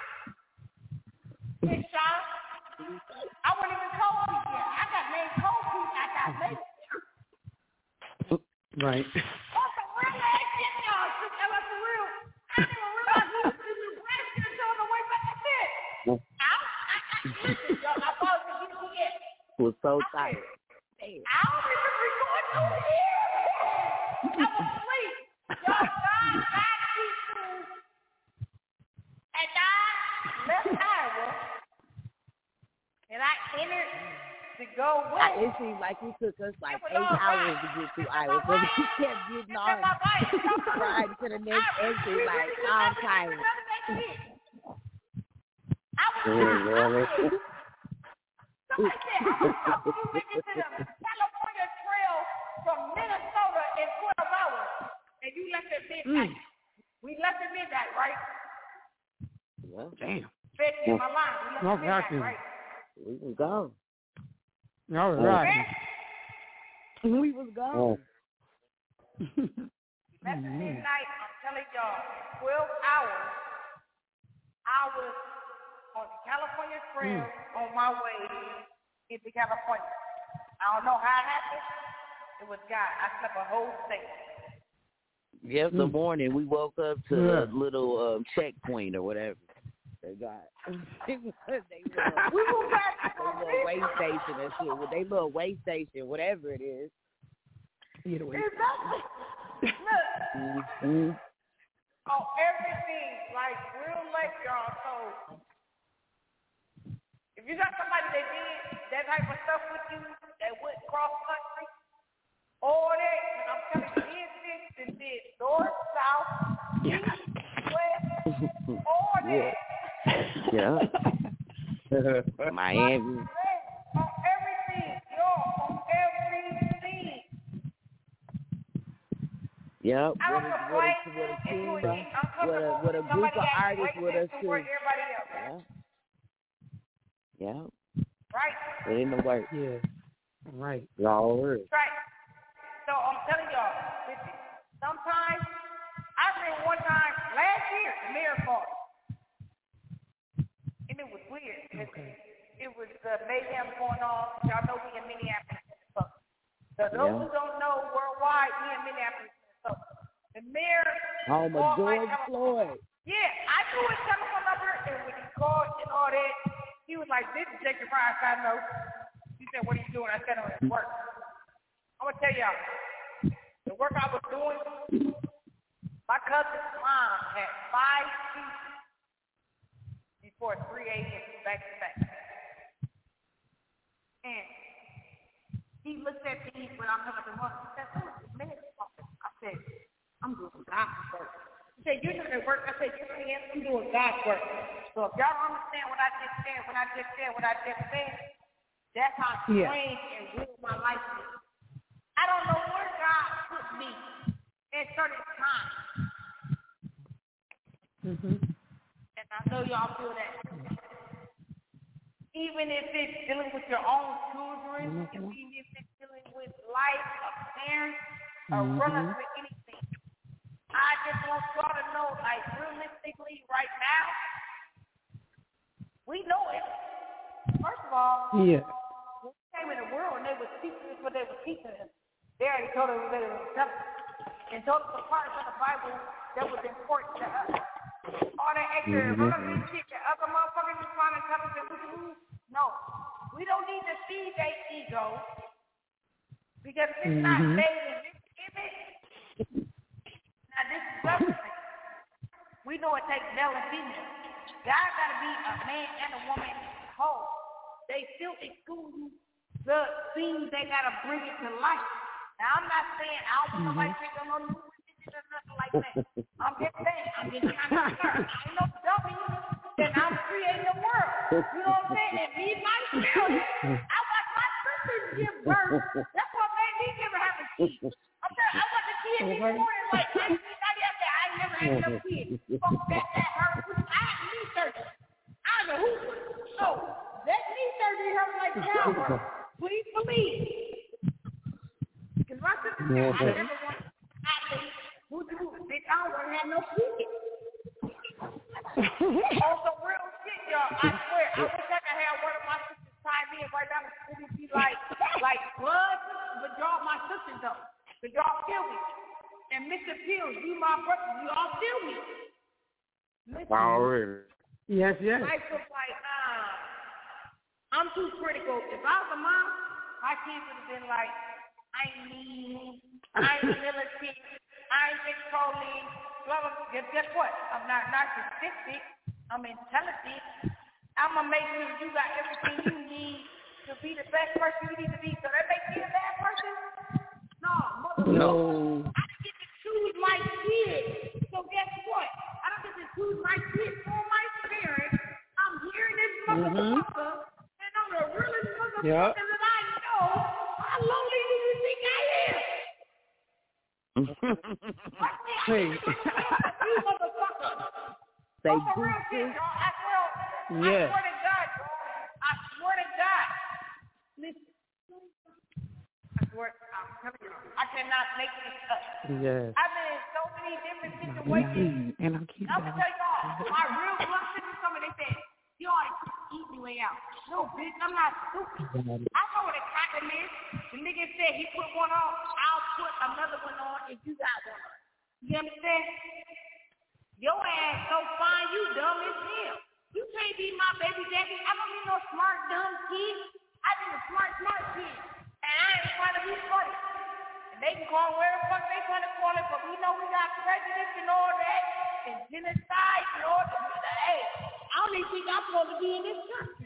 Big shot. I wasn't even cold feet yet. I got named cold feet after I made it. Right. That's a real ass shit, y'all. That's for real. I didn't even realize we was in Nebraska until on the way back to bed. Listen, y'all, I thought it was GPS. Was so tired. I don't remember going over here. I was asleep. Y'all, God me through. And I left Iowa. And I entered to go west. It seemed like it took us like 8 hours to get through Iowa. So we kept getting on riding to the next exit like, I'm tired. I was tired. Somebody said, how the fuck you make it to the California Trail from Minnesota in 12 hours? And you left at midnight. We left at midnight, right? Well, damn. Especially in my line. We left at midnight, right? We was gone. All right. We was gone. Left at midnight, I'm telling y'all, 12 hours, I was on the California Trail on my way into California. I don't know how it happened. It was God. I slept a whole day. Yes, the morning we woke up to the little checkpoint or whatever they got. They little way station and shit. They little way station, whatever it is. Look. On everything, like real life, y'all. So if you got somebody that did that type of stuff with you, that went cross country, all that, and I'm telling you, did north, south, east, west, all that. Yeah. Miami. On everything, y'all, on everything. Yep. With a group of artists with us too. Yeah. Right. Put in the work. Yeah. Right. Y'all heard. Right. So I'm telling y'all, listen, sometimes, I remember one time, last year, the mayor called. And it was weird. Okay. It was mayhem going on. Y'all know we in Minneapolis, Minnesota. So those who don't know worldwide, we in Minneapolis, Minnesota. The mayor home of George Floyd. Yeah, I knew his telephone number, and when he called and all that, he was like, this is Jacob Price, I know. He said, what are you doing? I said, I'm at work. I'm going to tell y'all, the work I was doing, my cousin's mom had 5 teeth for 3 a.m. back to back. And he looked at me when I'm coming to work. He said, I said, I'm doing God's work. He said, you're doing work. I said, yes, I am. I'm doing God's work. So if y'all don't understand what I just said, that's how strange and real my life is. I don't know where God put me at certain times. Mm-hmm. And I know y'all feel that. Even if it's dealing with your own children, even if it's dealing with life, a parent, a relative, with anything. I just want y'all to know, like, realistically, right now, we know it. First of all, when we came in the world and they were teaching us what they were teaching us, they already told us what they were telling us. And told us the parts of the Bible that was important to us. All that extra relevant shit that other motherfuckers is trying to tell us that we can do. No. We don't need to feed their ego. Because it's not made in this image. Now this is government. We know it takes male and female. God gotta be a man and a woman whole. They still exclude the things they gotta bring it to life. Now I'm not saying I don't want nobody to think I'm no new religion or nothing like that. I'm just saying, I'm just trying to learn. I ain't no dummy. Then I'm creating a world. You know what I'm saying? And me myself, I watch my sisters give birth. That's what made me never have a kid. I watch a kid this morning like 1990. I ain't never had no kid. Fuck that hurt. I had knee surgery. I was a hooper. So that knee surgery hurt like childbirth. Please believe. Because my sister said, I never want to bitch, I don't want to have no kid. On some real shit, y'all. I swear, I wish I could have one of my sisters tied in right now. It would be like blood, but y'all my sisters though. But y'all feel me. And Mr. Pills, you my brother, you all feel me. Listen, already. Yes. Like, I'm too critical. If I was a mom, my kids would have been like, I ain't mean, I ain't militant, I ain't controlling, blah, blah. Guess what? I'm not narcissistic. I'm intelligent. I'm going to make sure you got everything you need to be the best person you need to be. So that makes me a bad person? No, mother. I don't get to choose my kid. So guess what? I don't get to choose my kid for my parents. I'm hearing this motherfucker, and I'm the realest motherfucker that I know. How lonely do you think I am? Say I swear to God. Listen. I'm telling you, I cannot make this up. Yes. I've been in so many different situations. And I'm keeping I'm gonna tell y'all, my real blood sisters come and they say, you already took the easy way out. No, bitch, I'm not stupid. I know what a cotton is. The nigga said he put one on, I'll put another one on if you got one. You understand? Your ass so fine, you dumb as hell. You can't be my baby daddy. I don't need no smart, dumb kid. I need a smart kid. And I ain't trying to be funny. And they can call where the fuck they trying to call it, but we know we got prejudice and all that, and genocide and all that. Hey, I don't even think I'm supposed to be in this country.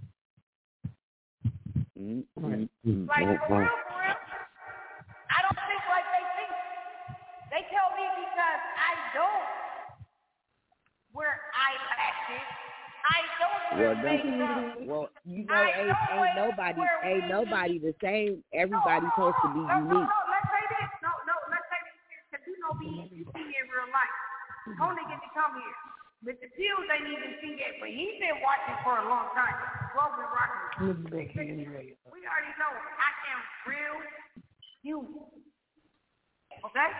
Like, for real. I don't think like they think. They tell me because I don't wear eyelashes. I don't wear makeup. Well, you know, ain't nobody the same. Everybody's supposed to be unique. No, let's say this. Let's say this. Because you know me, you see me in real life. Tony get to come here. Mr. Pills ain't even seen that, but he's been watching for a long time. Well, been rocking. We already know I am real human. Okay?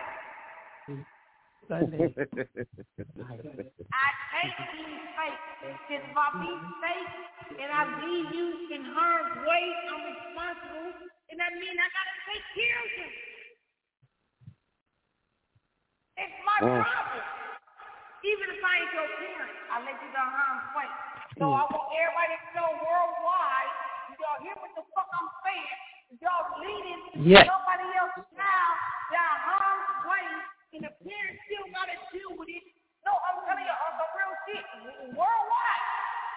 I can't be fake. Because if I be fake and I leave you in harm's way, I'm responsible, and that means I gotta take care of you. It's my problem. Even if I ain't your parent, I let you down harm's way. So I want everybody to know worldwide, y'all hear what the fuck I'm saying? Y'all leading somebody else's child down harm's way, and the parents still gotta deal with it. No, I'm telling you, on the real shit, worldwide.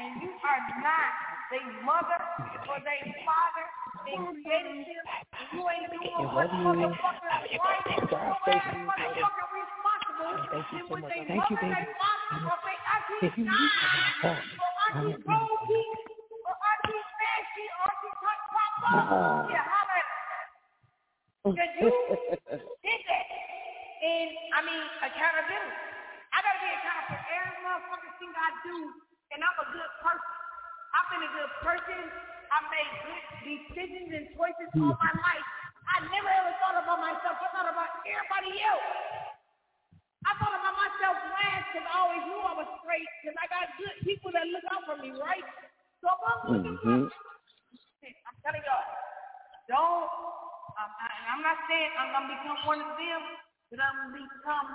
and you are not their mother or their father, they created them, and you ain't doing what motherfuckers right, your ass motherfucking responsible, then when they mother, they father, or they auntie died, or auntie Gold Key, or auntie Fancy, or auntie Papa, yeah, holla at them. That you did that. And, I mean, accountability. I got to be accountable for every motherfucking thing I do, and I'm a good person. I've been a good person. I made good decisions and choices all my life. I never ever thought about myself. I thought about everybody else. I thought about myself last because I always knew I was straight because I got good people that look out for me, right? So if I'm going to do I'm telling y'all, don't, I'm not saying I'm going to become one of them, but I'm going to become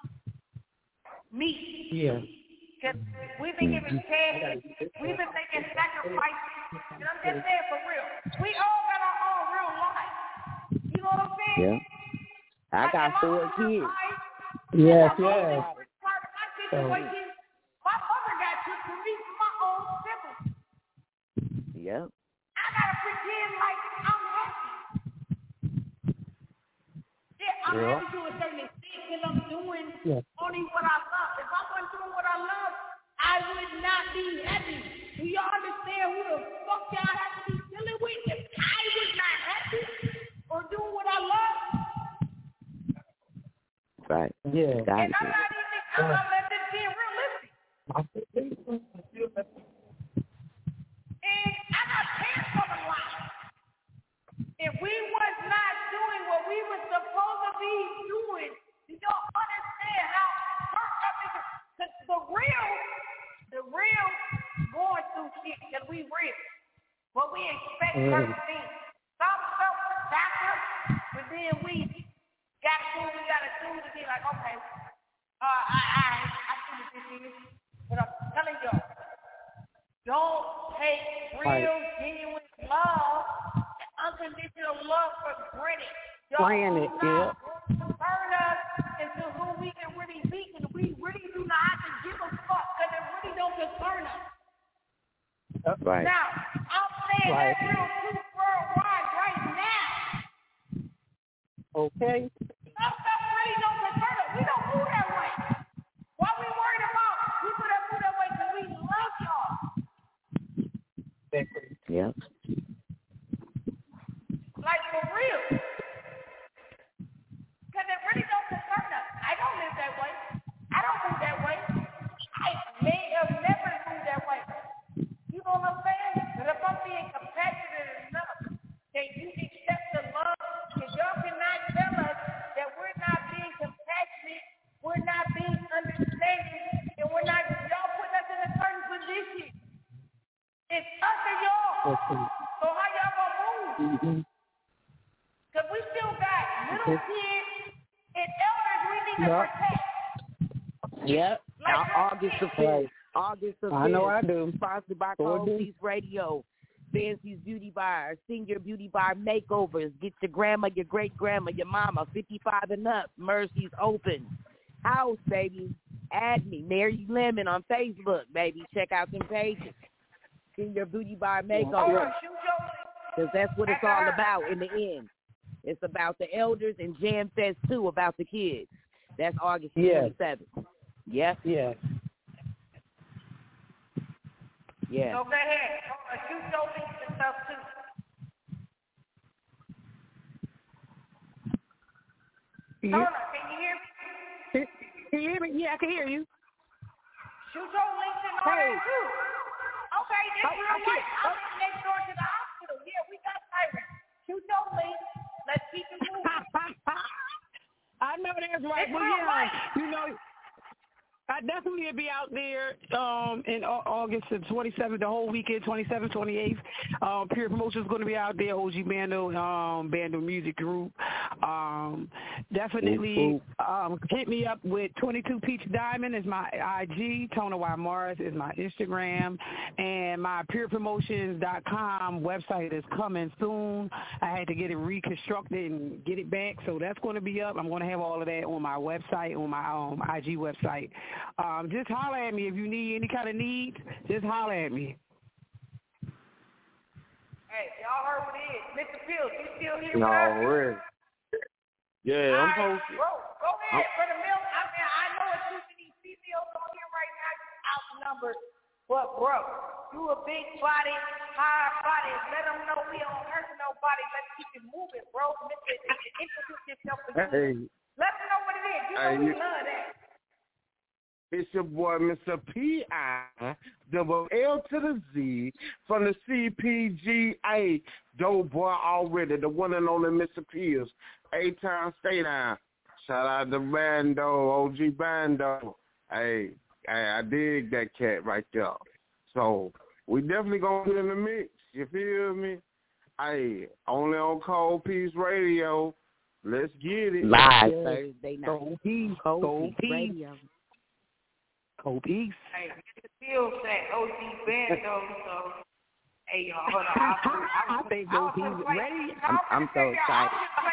me. Yeah. Because we've been giving cash, we've been making sacrifices, and I'm just saying for real. We all got our own real life. You know what I'm saying? Yeah. I got 4 kids. Yes, yes. My situation, my mother got took to me from my own siblings. Yep. I gotta pretend like I'm happy. Yeah, I'm happy to a certain extent because I'm doing only what I love. If I wasn't doing what I love, I would not be happy. Do y'all understand who the fuck y'all have to be dealing with if I was not happy or doing what I love? Right. Yeah. And I'm not just being realistic. And I got parents on the line. If we was not doing what we were supposed to be doing, you don't understand how hurt that is. Because the real going through shit, because we real. But we expect certain things. Some stuff factor, but then we gotta do what we gotta do to be like, okay, I see what this is. But I'm telling y'all, don't take real, genuine love and unconditional love for granted. Granted, yeah. Turn us into who we can really be, and we really do not have to give a fuck because it really don't concern us. Right. Now, I'm saying that real truth worldwide right now. Okay. Some stuff really don't concern us. We don't move that way. Why we worried about people that move that way? Because we love y'all. Yep. Like for real. Because it really don't concern us. I don't live that way. I don't move that way. I may have never moved that way. You know what I'm saying? But if I'm being compassionate enough, then you accept the love. Because y'all cannot tell us that we're not being compassionate, we're not being understanding, and we're not, y'all putting us in a certain position. It's us and y'all. So how y'all gonna move? Because we still got little kids and elders we need to protect. Yep. Like August the 5th. August the 5th. I know I do. Sponsored by Cold Peace Radio. Fancy's Beauty Bar, Senior Beauty Bar Makeovers. Get your grandma, your great-grandma, your mama, 55 and up. Mercy's open. House, baby. Add me, Mary Lemon on Facebook, baby. Check out them pages. Senior Beauty Bar Makeovers. Because that's what it's all about in the end. It's about the elders and Jam Fest 2 about the kids. That's August 27th. Yep. Yes. Yeah. So go ahead. Shoot your links and stuff too. Hold on, can you hear me? Can you hear me? Yeah, I can hear you. Shoot your links and all that too. Okay, that's real life. I'm next door to the hospital. Yeah, we got sirens. Shoot your links. Let's keep it moving. I know that's right. Well, yeah, you know, I definitely will be out there in August the 27th, the whole weekend, 27th, 28th. Pure Promotion is going to be out there, OG Bando, Bando Music Group. Definitely hit me up with 22 Peach Diamond is my IG, Tona Y. Morris is my Instagram, and my purepromotions.com website is coming soon. I had to get it reconstructed and get it back, so that's going to be up. I'm going to have all of that on my website, on my IG website. Just holler at me if you need any kind of needs. Just holler at me. Hey, y'all heard what it is. Mr. Pills, you still here with No, us? really. Yeah, I'm posted. Bro, go ahead. For the milk, I know it's too many females on here right now. You outnumbered. But, bro, you a big body, hard body. Let them know we don't hurt nobody. Let's keep it moving, bro. Introduce yourself again. Let them know what it is. You know we love that. It's your boy, Mr. P.I. double L to the Z from the CPGA. Dope boy already, the one and only Mr. Pills. A-Town, stay down. Shout out to Bando, OG Bando. Hey, I dig that cat right there. So, we definitely going to get in the mix. You feel me? Hey, only on Cold Peace Radio. Let's get it. Live Thursday night. Cold Peace. Cold Peace Radio. Cold Peace. Hey, Mr. Pills said OG Bando, so, hey, y'all, hold on. I think Cold Peace is ready. I'm so excited.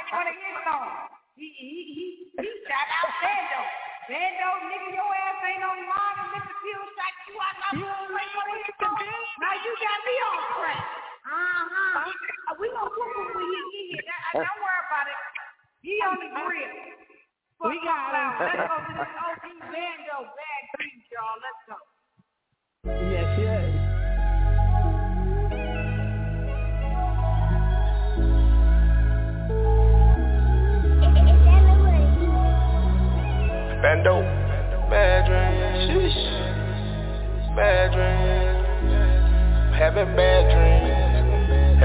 He shot out Bando. Bando, nigga, your ass ain't on line, and Mr. Pills shot you out. Now you got me on track. We gonna cook him when he get here. Don't worry about it. He on the grill. We got him. Let's go to this OG Bando bad dreams, y'all. Let's go. Yes. Bando, bad dreams, sheesh, bad dreams, having bad dreams,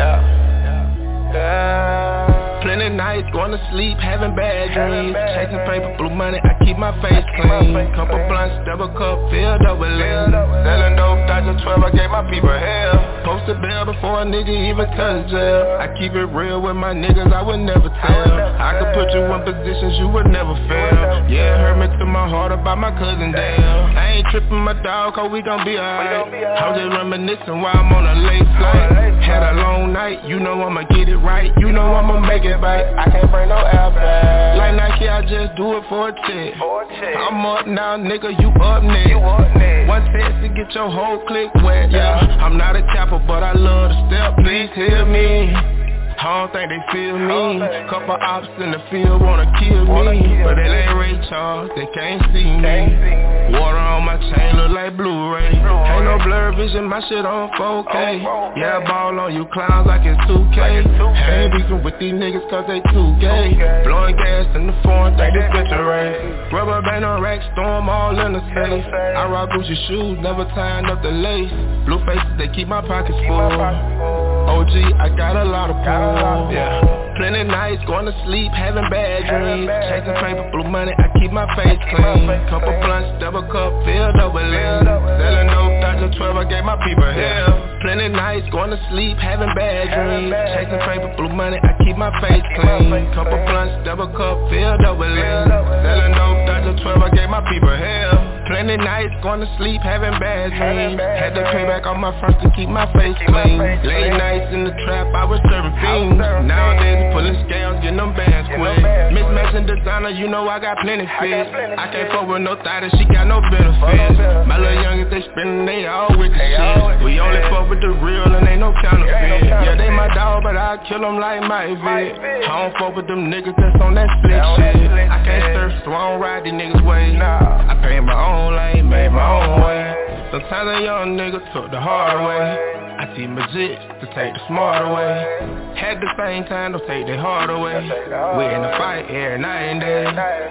yeah. Plenty nights, going to sleep, having bad dreams. Chasing paper, blue money, I keep my face clean. Couple blunts, double cup, filled up with lean. Selling dope, dodging 12, I gave my people hell. Posted bail before a nigga even touch jail. I keep it real with my niggas, I would never tell. I could put you in positions you would never fail. Yeah, it hurt me to my heart about my cousin Dale. I ain't tripping my dog, cause we gon' be alright. I'm just reminiscing while I'm on a late flight. Had a long night, you know I'ma get it right. You know I'ma make it right. I can't bring no alpha. Like Nike, I just do it for a check. I'm up now, nigga, you up next. One text to get your whole clique wet, yeah. I'm not a capper, but I love to step, please hear me. I don't think they feel me. Couple ops in the field wanna kill me, but it ain't Ray Charles, they can't see me. Water on my chain look like Blu-ray. Ain't no blur vision, my shit on 4K. Yeah, I ball on you clowns like it's 2K. I ain't beefing with these niggas cause they too gay. Blowing gas in the foreign, think this bitch a race. Rubber band on rack, storm all in the safe. I rock Gucci shoes, never tying up the lace. Blue faces, they keep my pockets full. OG, I got a lot of pool, yeah. Plenty nights, going to sleep, having bad dreams. Chasing paper, blue money, I keep my face clean. Couple blunts, double cup, filled up with lean. Selling dope, dodging 12, I gave my people hell. Plenty nights, going to sleep, having bad dreams. Chasing paper, blue money, I keep my face clean. Couple blunts, double cup, filled up with lean. Selling dope, dodging 12, I gave my people hell. Plenty nights, going to sleep, having bad dreams. Had to pay back on my fronts to keep my face clean. Late nights in the trap, I was serving fiends. Nowadays, pulling scales, getting them bands quick. Mismatching designer, you know I got plenty fits. I can't fuck with no thought that she got no benefits. My little youngins, they spending they all with the shit. We only fuck with the real and ain't no counterfeit. Yeah, they my dog, but I kill them like my vid. I don't fuck with them niggas that's on that slick shit. I can't surf, so I don't ride these niggas' way. I pay my own lane, made my own way. Sometimes a young nigga took the hard way. I see magic to take the smart away. At the same time, don't take the hard away. We in the fight every night and day.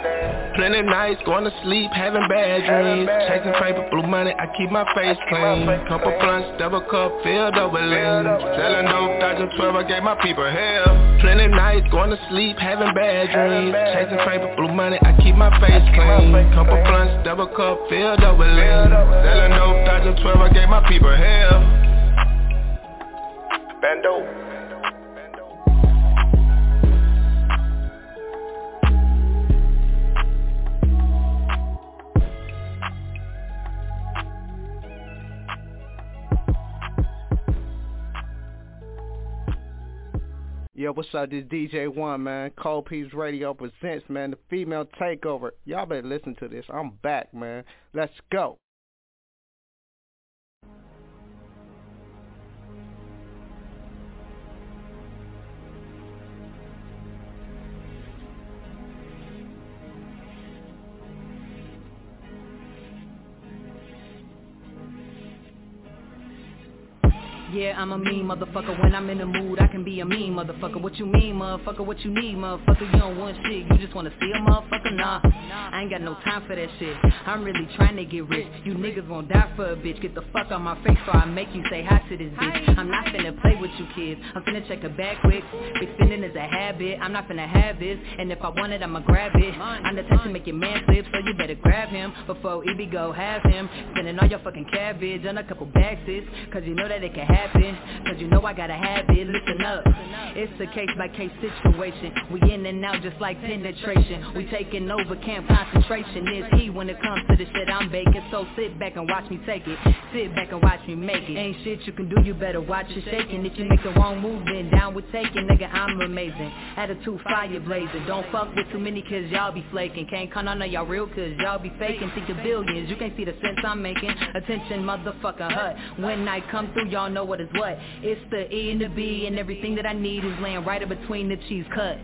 Plenty nights, going to sleep, having bad dreams. Chasing paper, blue money, I keep my face clean. Couple blunts, double cup, filled up with lean. Selling dope, dodging 12, I gave my people hell. Plenty nights, going to sleep, having bad dreams. Chasing paper, blue money, I keep my face clean. Couple blunts, double cup, filled up with lean. Selling dope, dodging 12, I gave my people hell. Bando. Yo, what's up? This DJ One, man. Cold Peace Radio presents, man, the female takeover. Y'all better listen to this. I'm back, man. Let's go. Yeah, I'm a mean motherfucker. When I'm in the mood, I can be a mean motherfucker. What you mean, motherfucker? What you need, motherfucker? You don't want shit. You just wanna steal, motherfucker? Nah, I ain't got no time for that shit. I'm really trying to get rich. You niggas gon' die for a bitch. Get the fuck out my face so I make you say hi to this bitch. I'm not finna play with you kids. I'm finna check her back quick. Big spending is a habit. I'm not finna have this. And if I want it, I'ma grab it. I'm the type to make your man flip, so you better grab him before EB go have him. Spending all your fucking cabbage on a couple bags, sis. Cause you know that it can happen. Cause you know I gotta have it, listen up. It's a case by case situation. We in and out just like penetration. We taking over, camp concentration is key when it comes to the shit I'm baking. So sit back and watch me take it. Sit back and watch me make it. Ain't shit you can do, you better watch it shaking. If you make the wrong move, then down with taking. Nigga, I'm amazing. Attitude fire blazing. Don't fuck with too many cause y'all be flaking. Can't count on y'all real cause y'all be faking. Think of billions, you can't see the sense I'm making. Attention motherfucker hut. When I come through, y'all know what is what. It's the E and the B and everything that I need is laying right in between the cheese cut.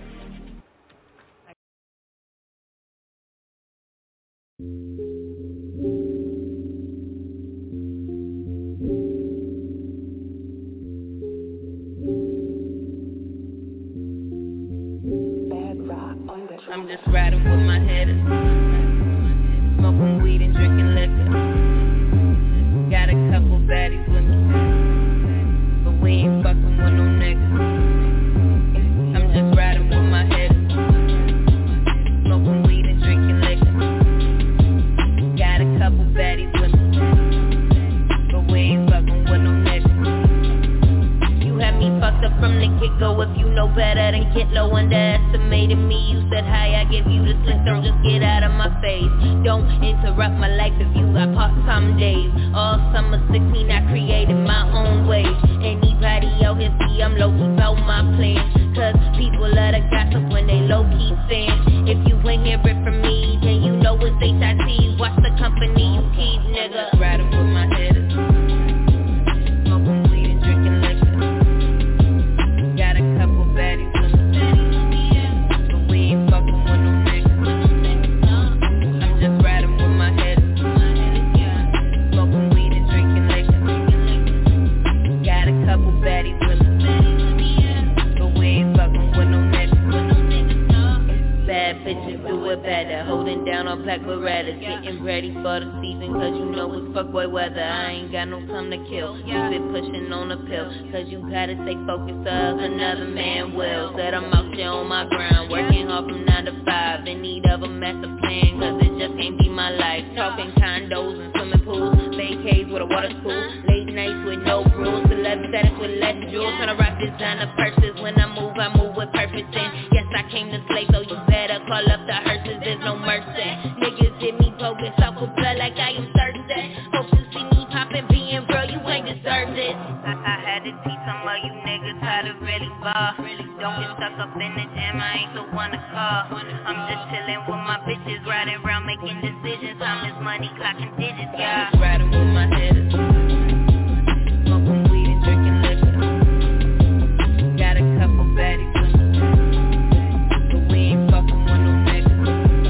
I'm just riding with my head up, smoking weed and drinking liquor. Got a couple baddies with me, but we ain't fucking with no niggas. I'm just riding with my head up, smoking weed and drinking liquor. Got a couple baddies with me, but we ain't fucking with no niggas. You had me fucked up from the get-go. If you know better than get low, underestimated me. You said hi, I give you the slick, don't just get out of my face. Don't interrupt my life if you got part-time days. All summer 16, I created my own ways. Anybody out here see I'm low-key about my plans. Cause people love to gossip when they low-key fans. If you ain't hear it from me, then you know it's HIT. Watch the company you keep, nigga. I'm riding with my head up, smoking weed and drinking liquor. Got a couple baddies with me, but we ain't fucking with no niggas. I'm just riding with my head up, smoking weed and drinking liquor. Got a couple baddies with me, but we ain't fucking with no niggas. Bad bitches do it better, holding down on black Berettas, getting ready for the season, cause you know it's fuckboy weather. I ain't got no time to kill, you been pushing on a pill, cause you gotta stay focused or another man will. Said I'm out here on my ground, working hard from 9 to 5, in need of a master plan, cause it just can't be my life. Talking condos and swimming pools, vacays with a water school, late nights with no rules, celeb status with less jewels, tryna rock designer purses. When I move with purpose, and yes I came to slay, so you better call up the hearses, there's no mercy. Niggas hit me poking soft with blood like I am thirsty. Hope you see me poppin', being bro, you ain't deserve it. I had to teach some of you niggas how to really ball. Don't get stuck up in the gym, I ain't the one to call. I'm just chillin' with my bitches, riding around making decisions. Time is money, clocking digits, yeah. I'm just riding with my head up, smoking weed and drinking liquor. Got a couple baddies with me, but we ain't fucking with no niggas.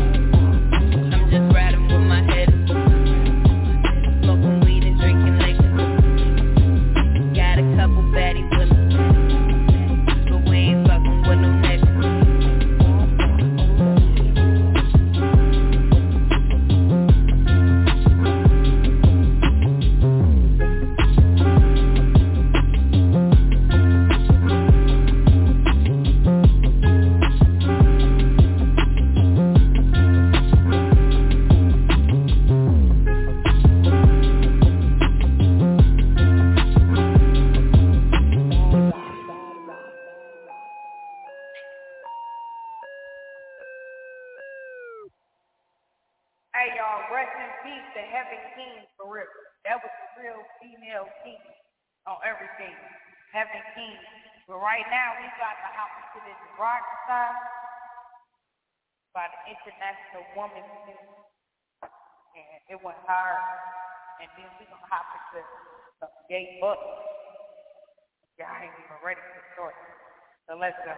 I'm just riding with my head up, smoking weed and drinking liquor. Got a couple baddies with me, but we ain't fucking with no niggas. Hey y'all, rest in peace to Heaven King for real. That was the real female king on everything. Heaven King. But right now, we got the opposite of the rock star by the International Women's Day. And it went hard. And then we're going to hop into some gay books. Y'all ain't even ready for the story. So let's go.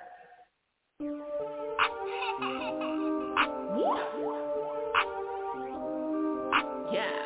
Yeah.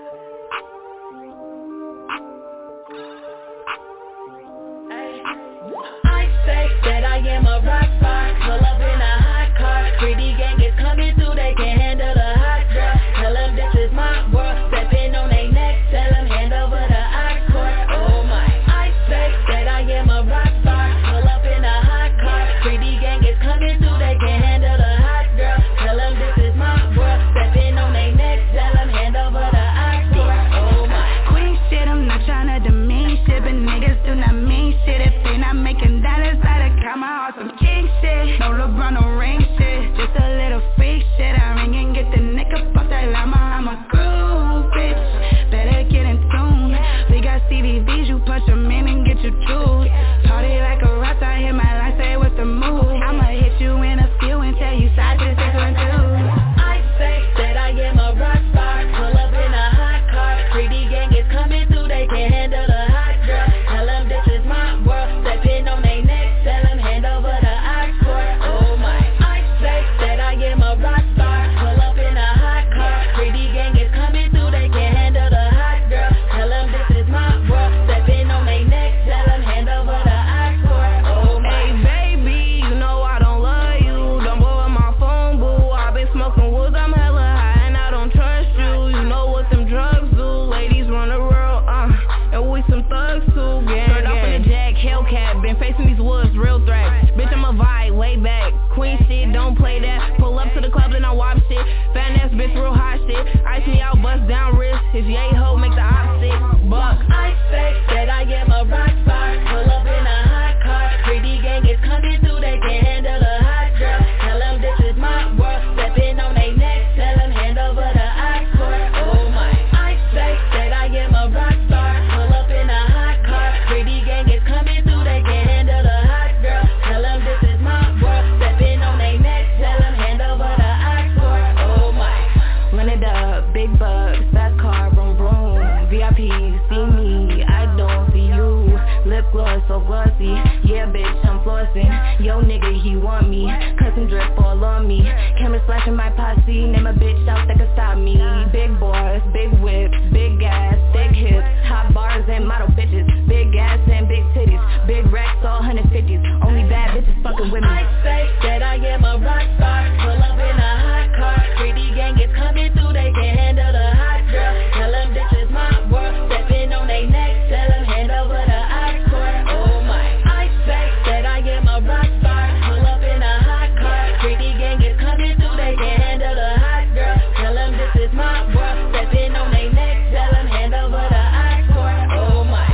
I say that I am a rock star. Pull up in a hot car. Pretty gang is coming through. They can't handle the hot girl. Tell them this is my world. Stepping on their neck. Tell them hand over the I-Court. Oh my. I say that I am a rock star. Pull up in a hot car. Pretty gang is coming through. They can't handle the hot girl. Tell them this is my world. Stepping on their neck. Tell them hand over the I-Court. Oh my. Queen shit, I'm not tryna demean shit, but niggas do not mean shit if they not making dollars out of comma or some king shit. No LeBron, no ring shit, just a little freak shit. I ring and get the nigga off that llama. I'm a groove bitch, better get in tune. We got CVVs, you punch them in and get you jewels. Party like a rock, I hit my line, say what's the move. I'ma hit you in a few and tell you side to six and two. I say that I am a rock star. Pull up in a hot car. Pretty gang is coming through, they can't handle the hot girl. Tell them this is my world. Stepping on their neck, tell them hand over the I-Court. Oh my. I say that I am a rock star. Pull up in a hot car. Pretty gang is coming through, they can't handle the hot girl. Tell them this is my world. Stepping on their neck, tell them hand over the I-Court. Oh my. Hey baby, you know I don't love you. Don't blow up my phone, boo. I've been smoking woods, I'm hella high and I don't trust you. You know what them drugs do. Ladies run the world, and we some thugs too. Turned off in the Jack, Hellcat, been facing these woods, real threats. Bitch, I'm a vibe, way back. Queen shit, don't play that. Pull up to the club and I wop shit. Fat ass bitch, real hot shit. Ice me out, bust down wrist. His yay hoe, make the opposite. Buck. I say that I am a rock star. Pull up in a hot car. Pretty gang is coming through, they can't handle the hot girl. Tell them this is my world. Stepping on their neck, tell them hand over the I-Court. Oh my. I say that I am a rock star. Pull up in a hot car. Pretty gang is coming through, they can't handle the hot girl. Tell them this is my world. Stepping on their neck, tell them hand over the I-Court. Oh my. Run it up, big bucks, fast car, vroom vroom. VIP, see me, I don't see you. Lip gloss so glossy, yeah bitch, I'm flossing. Yo nigga, he want me, custom drip all on me. Camera flashing my posse, name a bitch out that can stop me. Big boys, big whips, big ass, thick hips, hot bars and model bitches. Big ass and big titties, big racks, all 150s. Only bad bitches fucking with me. I say that I am a rock star. Pull up in a hot car. Pretty gang is coming through, they can't handle the hot girl. Tell them this is my world. Stepping on their neck, tell them hand over the I-Court. Oh my. I say that I am a rock star. Pull up in a hot car. Pretty gang is coming through, they can't handle the hot girl. Tell them this is my world. Stepping on their neck, tell them hand over the I-Court. Oh my.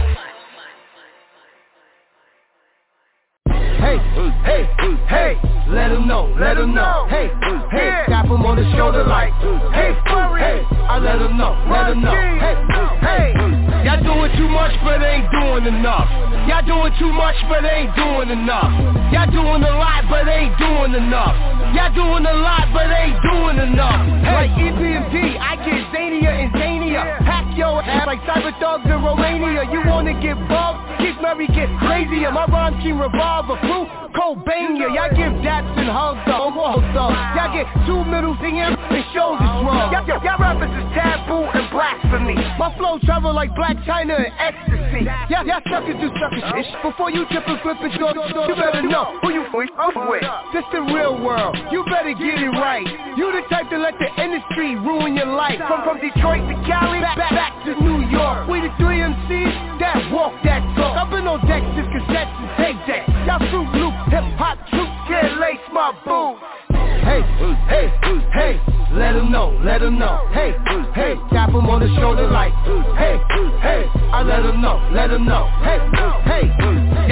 Hey, hey, hey, let them know, hey, hey, tap them on the shoulder like, hey, hey, I let them know, hey, hey, y'all doing too much but ain't doing enough, y'all doing too much but ain't doing enough, y'all doing a lot but ain't doing enough, y'all doing a lot but ain't doing enough, hey, like EPMD, I get zania and zania, hack your ass like cyber thugs in Romania, you wanna get bugged, Keith Murray get crazier, my rhyme team revolver, Fruit, Cobain, y'all give daps and hugs up, y'all get 2 middle fingers and shoulders wrong, y'all rappers is taboo and blasphemy, my flow travel like Black China and ecstasy, y'all suckers do sucker shit, before you trip and flip and go, you better know who you with, this the real world, you better get it right, you the type to let the industry ruin your life, from Detroit to Cali, back to New York, we the 3 MCs that walk that talk, I've been on decks, just cassettes and tape decks, y'all Fruit Loop, hip-hop troops can't lace my boots. Hey, hey, hey, let them know, hey, hey, tap them on the shoulder like, hey, hey, I let them know, hey, hey, y'all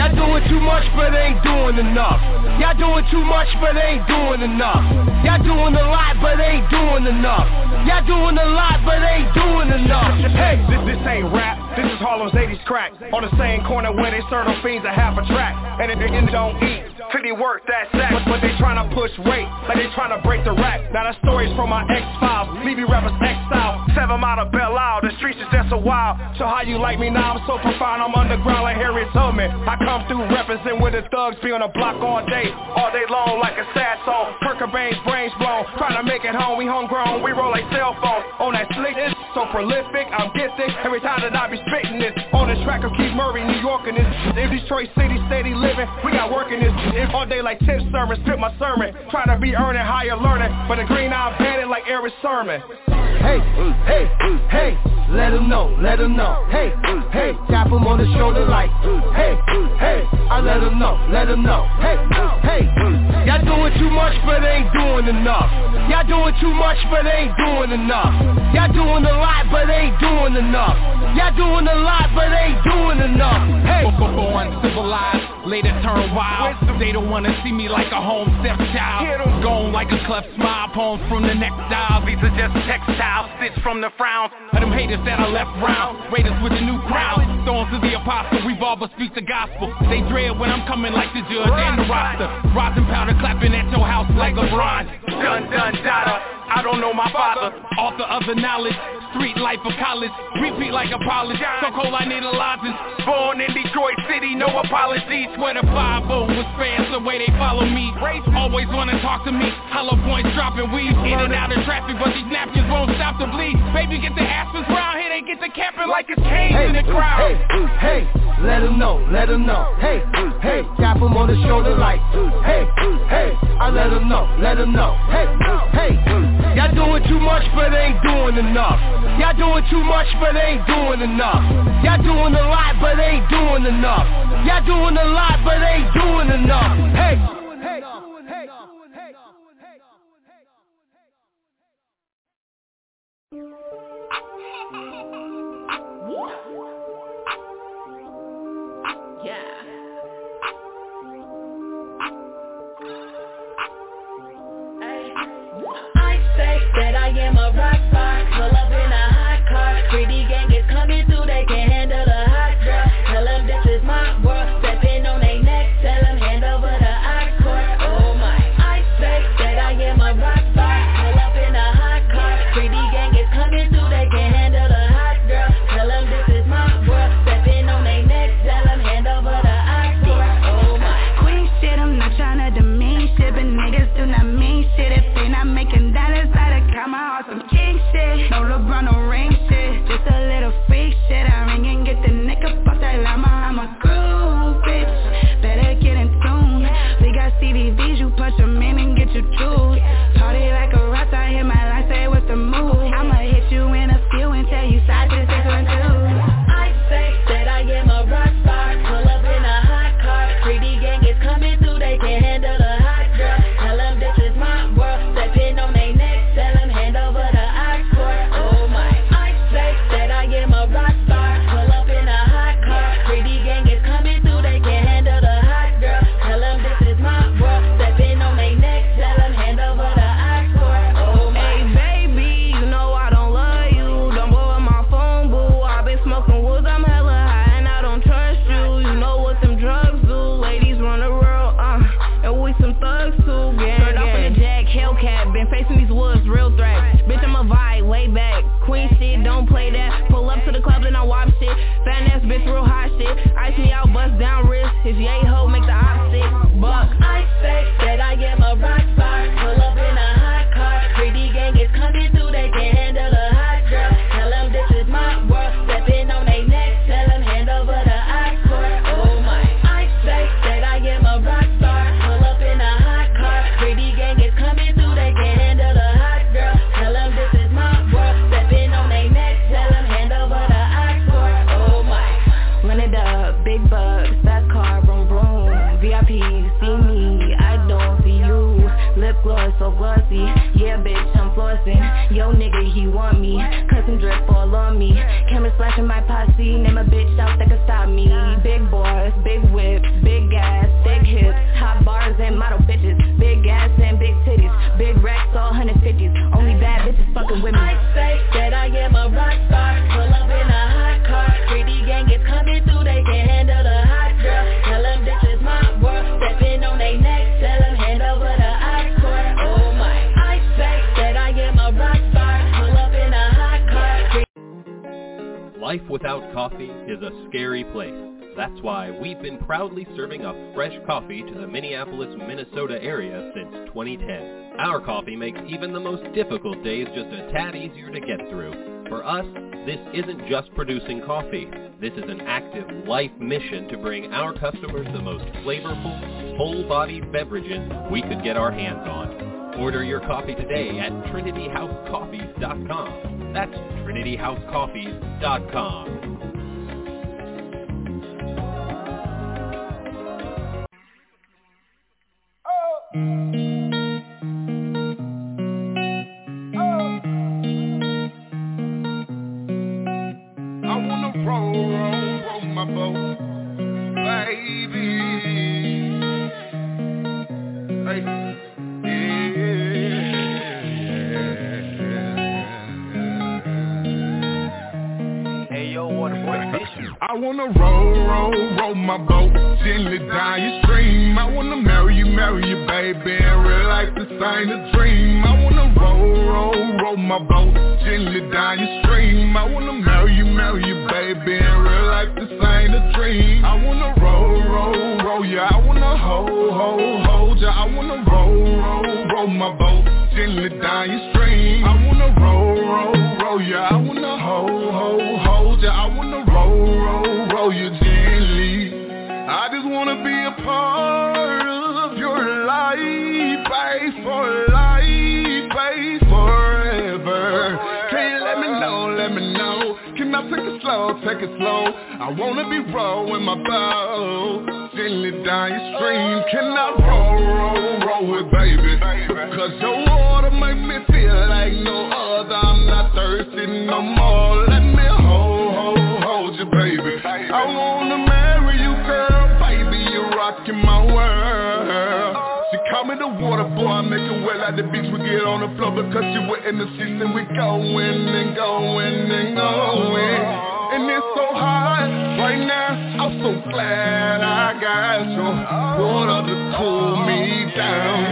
Y'all doing too much, but ain't doing enough. Y'all doing too much, but ain't doing enough. Y'all doing a lot, but ain't doing enough. Y'all doing a lot, but ain't doing enough. Hey, this ain't rap, this is Harlem's 80s crack. On the same corner where they serve them fiends a half a track. And if they don't eat, till they work that sack. But they tryna push weight, like they tryna break the rack. Now that story's from my X-Files, Levy rappers X-Style. 7 out of Belle Isle, the streets is just a wild. So how you like me now, I'm so profound, I'm underground like Harriet Tubman. I come through represent where the thugs be on the block all day long like a sad song. Kurt Cobain's brains blown, trying to make it home, we homegrown, we roll like cell phones. On that slick, it's so prolific, I'm gifted, every time that I be spitting this. On the track of Keith Murray, New York and this. In Detroit City, steady living, we got work in this. All day like 10 sermons, spit my sermon. Try to be earning higher learning, but the green eye bandit like Eric Sermon. Hey, hey, hey, let them know, let them know. Hey, hey, tap them on the shoulder like, hey, hey, I let them know, let them know. Hey, hey, y'all doing too much but ain't doing enough. Y'all doing too much but ain't doing enough. Y'all doing a lot but ain't doing enough. Y'all doing a lot but ain't doing enough. Hey, born civilized, later turn wild. They don't wanna see me like a home stepchild. Gone like a cleft smile, poems from the next dial. These are just textiles, stitched from the frowns of them haters that I left round. Raiders with a new crown, thorns to the apostle, revolver speak the gospel. They dread when I'm coming like the judge and the roster. Rosin powder clapping at your house like LeBron. Dun dun dada. I don't know my father, author of the knowledge, street life of college, repeat like a polish, so cold I need a lozenge, born in Detroit City, no apologies, swear the 5-0 was fans the way they follow me, always wanna talk to me, hollow points dropping weeds, in and out of traffic, but these napkins won't stop the bleed, baby get the aspens round here, they get the capping like it's Kane in the crowd. Hey, hey, let them know, let them know, hey, hey, tap them on the shoulder like, hey, hey, I let them know, hey, hey, y'all doing too much but ain't doing enough. Y'all doing too much but ain't doing enough. Y'all doing a lot but ain't doing enough. Y'all doing a lot but ain't doing enough. Hey, hey, hey. That I am a rock star, pull up in a hot car. Pretty gang is coming through, they can't handle a hot girl. Tell them this is my world, stepping on their neck. Tell them hand over the Oxford. Oh my, I say that I am a rock star, pull up in a hot car. Pretty gang is coming through, they can't handle a hot girl. Tell them this is my world, stepping on their neck. Tell them hand over the Oxford. Oh my, queen shit, I'm not tryna demean shit, but niggas do not mean shit if they not making dollars. Got my heart some king shit, no LeBron, no ring shit, just a little freak shit. I ring and get the nigga off that llama, I'm a groove bitch, better get in tune. We got CVVs, you punch them in and get you jewels. Party like a rock, I hit my line, say what's the move. I'ma hit you in a few and tell you side to 6 1 2. I say that I am a rock star, pull up in a hot car. Pretty gang is coming through, they can't handle a hot girl. Tell them this is my world, stepping on their neck. Tell them hand over the Oxford. Oh my, I say that I am a rock star, pull up in a hot car. Pretty gang is coming through, they can't handle the hot girl. Tell them this is my world, stepping on their neck. Tell them hand over the Oxford. Oh my. Hey baby, you know I don't love you, don't blow up my phone boo. I've been smoking woods, I'm hella high and I don't trust you. You know what them drugs do, ladies run the world, and we some thugs too, gang. Turned off in the Jack Hellcat, been facing these woods, real threats. Bitch, I'm a vibe, way back. Queen shit, don't play that. Pull up to the club and I wop shit. Fat ass bitch, real hot shit. Ice me out, bust down wrist. If you ain't hoe, make the opposite. Buck. I say that I am a rock star, pull up in a hot car. Pretty gang is coming through, they can't handle a hot girl. Tell them this is my world, stepping on their neck. Tell them hand over the Oxford. Oh my, I say that I am a rock star, pull up in a hot car. Pretty gang is coming through, they can't handle a hot girl. Tell them this is my world, stepping on their neck. Tell them hand over the Oxford. Oh my. Run it up, big bucks, fast car, vroom vroom. VIP, see me, I don't see you. Lip gloss so glossy, yeah bitch, I'm flossing. Yo nigga, he want me, custom drip all on me. Cameras flashing my posse, name a bitch out that can stop me. Big boss, big whip, without coffee is a scary place. That's why we've been proudly serving up fresh coffee to the Minneapolis, Minnesota area since 2010. Our coffee makes even the most difficult days just a tad easier to get through. For us, this isn't just producing coffee. This is an active life mission to bring our customers the most flavorful, full-bodied beverages we could get our hands on. Order your coffee today at TrinityHouseCoffees.com. That's TrinityHouseCoffees.com. Roll my boat, baby. Hey, yeah. Hey, yo, what a boy fish. I wanna roll my boat, gently down your stream. I wanna marry you, baby, and real life this ain't a dream. I wanna roll my boat, gently down your stream. I wanna marry you, baby, in real life this ain't a dream. I wanna roll ya, I wanna hold ya. I wanna roll my boat, gently down your stream. I wanna roll ya, I wanna hold ya. I wanna roll you gently. I just wanna be a part of your life, babe, for life, babe, forever. Can you let me know? Can I take it slow? I wanna be rolling my boat, gently down your stream. Can I roll it, baby? Cause your water make me feel like no other. I'm not thirsty no more. Let me hold you, baby. I wanna marry you, girl, baby. You're rocking my world. She call me the water boy, I make it wet like the beach. We get on the floor because she wet in the seats and we going. And it's so hot right now, I'm so glad I got your water to cool me down.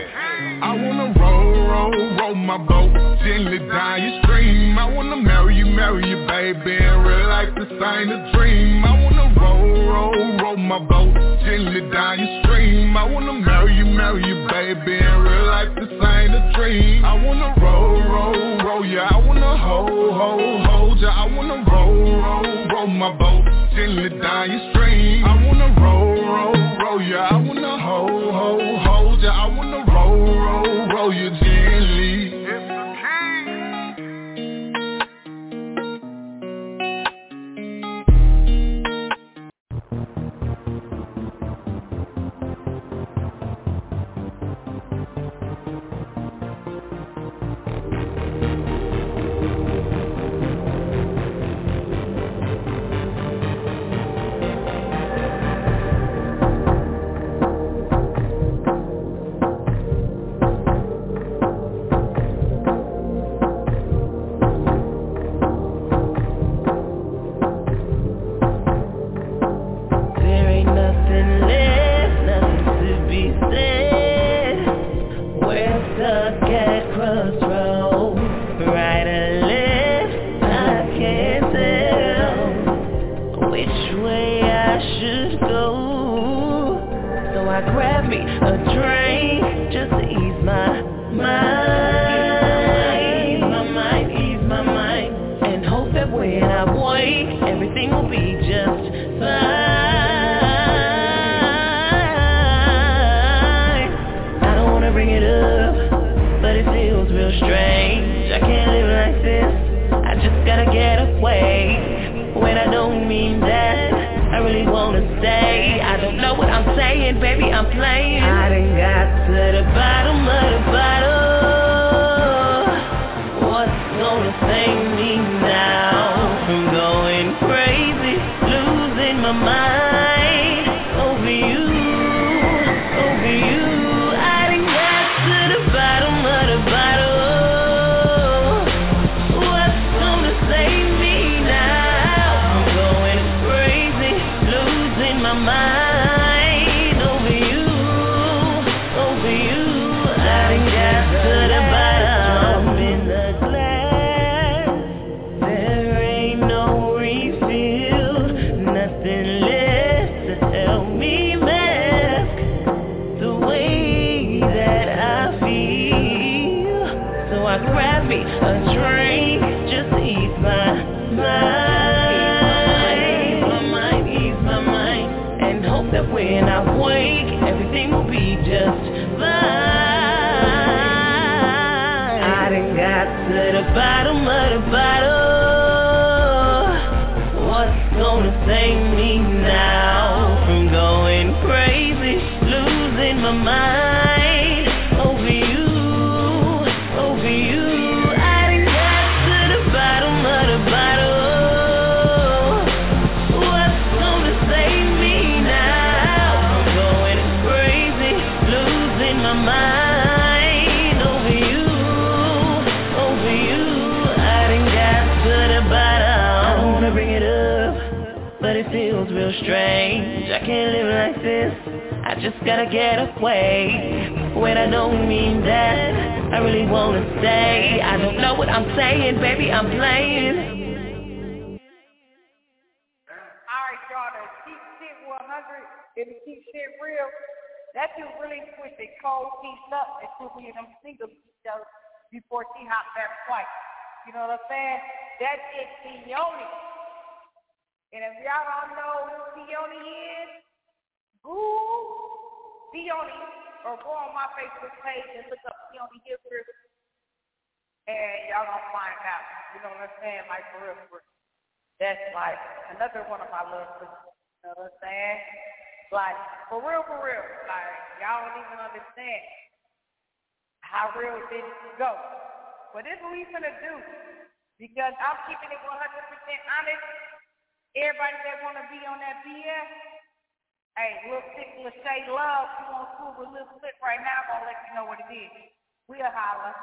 I wanna roll my boat, gently down your stream. I wanna marry you, baby, in real life this ain't a dream. I wanna roll my boat, gently down your stream. I wanna marry you, baby, in real life this ain't a dream. I wanna roll ya, I wanna hold ya. I wanna roll my boat, gently down your stream. I wanna roll ya, I wanna hold ya. I wanna roll you gently. There ain't no reason I wake, everything will be just fine. I done got to the bottom of the bottle. What's gonna save me now from going crazy, losing my mind over you, over you. I done got to the bottom of the bottle. What's gonna save me now from going crazy, losing my mind over you, over you. I done got to the bottom. I don't wanna bring it up, but it feels real strange. I can't live like this, I just gotta get away. Wait, I don't mean that, I really wanna stay. I don't know what I'm saying, baby, I'm playing. Alright, y'all, to keep shit 100 and to keep shit real, that dude really switched it cold piece up and took me in them single shows before she hopped that flight. You know what I'm saying? That is Keone. And if y'all don't know who Keone is, Google Keone or go on my Facebook page and look up Keone Hilker and y'all gonna find out. You know what I'm saying? Like for real, for real. That's like another one of my little sisters. You know what I'm saying? Like for real, like y'all don't even understand how real this go. But this is what we finna do because I'm keeping it 100% honest. Everybody that want to be on that BS, hey, Lil Sick, Lil Shay Love, you want to fool with Lil Sick right now, I'm going to let you know what it is. We'll holler.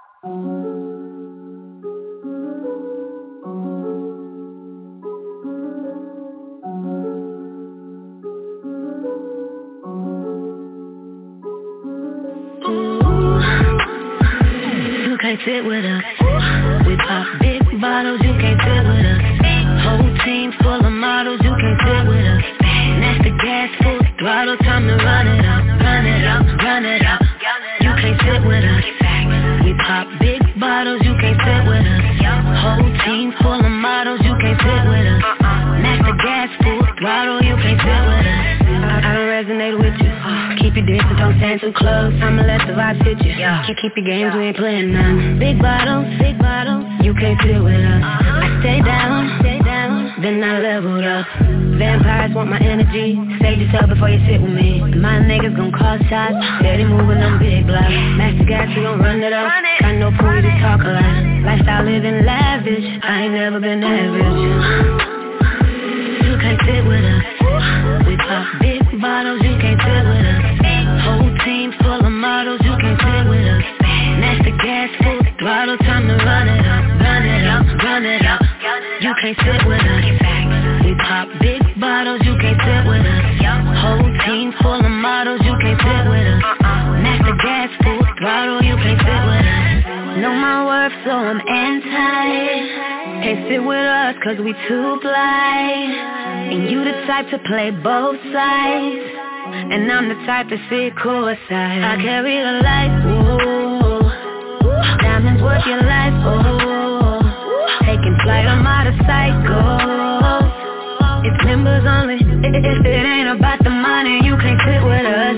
You can't sit with us. We pop big bottles, you can't sit with us. Whole team full of models, you can't sit with us. That's the gas, full throttle, time to run it up, run it up, run it up. You can't sit with us. We pop big bottles, you can't sit with us. Whole team full of models, you can't sit with us. That's the gas, full throttle, you can't sit with us. I don't resonate with you. Keep your distance, don't stand too close. I'ma let the vibes hit you. Keep your games, we ain't playing now. Big bottles, you can't sit with us. I stay down, then I leveled up. Vampires want my energy. Stage yourself before you sit with me. My niggas gon' call shots. Steady moving them big blocks. Master gas, we gon' run it up. Got no point to talk a lot. Lifestyle living lavish. I ain't never been average. You can't sit with us. We pop big bottles, you can't sit with us. Whole team full of models, you can't sit with us. That's the gas, full throttle, time to run it up, run it up, run it up. You can't sit with us. We pop big bottles, you can't sit with us. Whole team full of models, you can't sit with us. That's the gas, full throttle, you can't sit with us. Know my worth, so I'm anti. Can't sit with us, cause we too blind. And you the type to play both sides, and I'm the type to sit courtside. I carry the light, ooh. Diamonds worth your life, ooh. Taking flight, I'm out of cycle. It's members only. If it ain't about the money, you can't sit with us.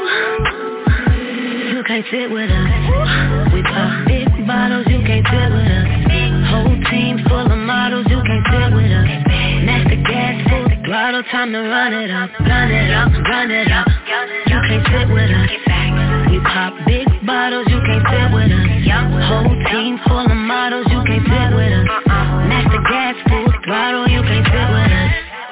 You can't sit with us. We pop big bottles, you can't sit with us. Whole team full of models, you can't sit with us. That's the gas, full throttle, time to run it up, run it up, run it up. You can't sit with us. We pop big bottles, you can't sit with us. Whole team full of models, you can't sit with us. That's the gas, full throttle, you can't sit with us.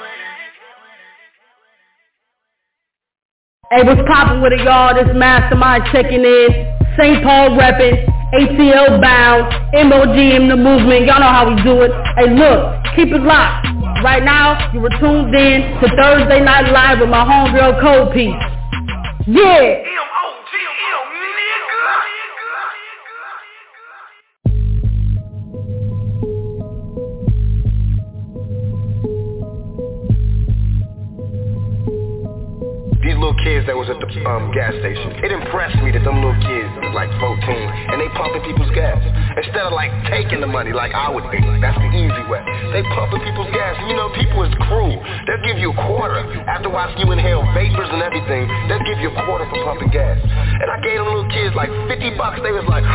Hey, what's poppin' with it, y'all? This Mastermind checking in. St. Paul reppin', ATL bound, MOG in the movement. Y'all know how we do it. Hey, look, keep it locked. Right now, you were tuned in to Thursday Night Live with my homegirl Cold Piece. Yeah! These little kids that was at the gas station, it impressed me that them little kids was like 14 and they pumping people's gas instead of like taking the money like I would think. That's the easy way. They pumping people's gas, and you know people is cruel. They'll give you a quarter after watching you inhale vapors and everything. quarter for pumping gas. And I gave them little kids like $50. They was like,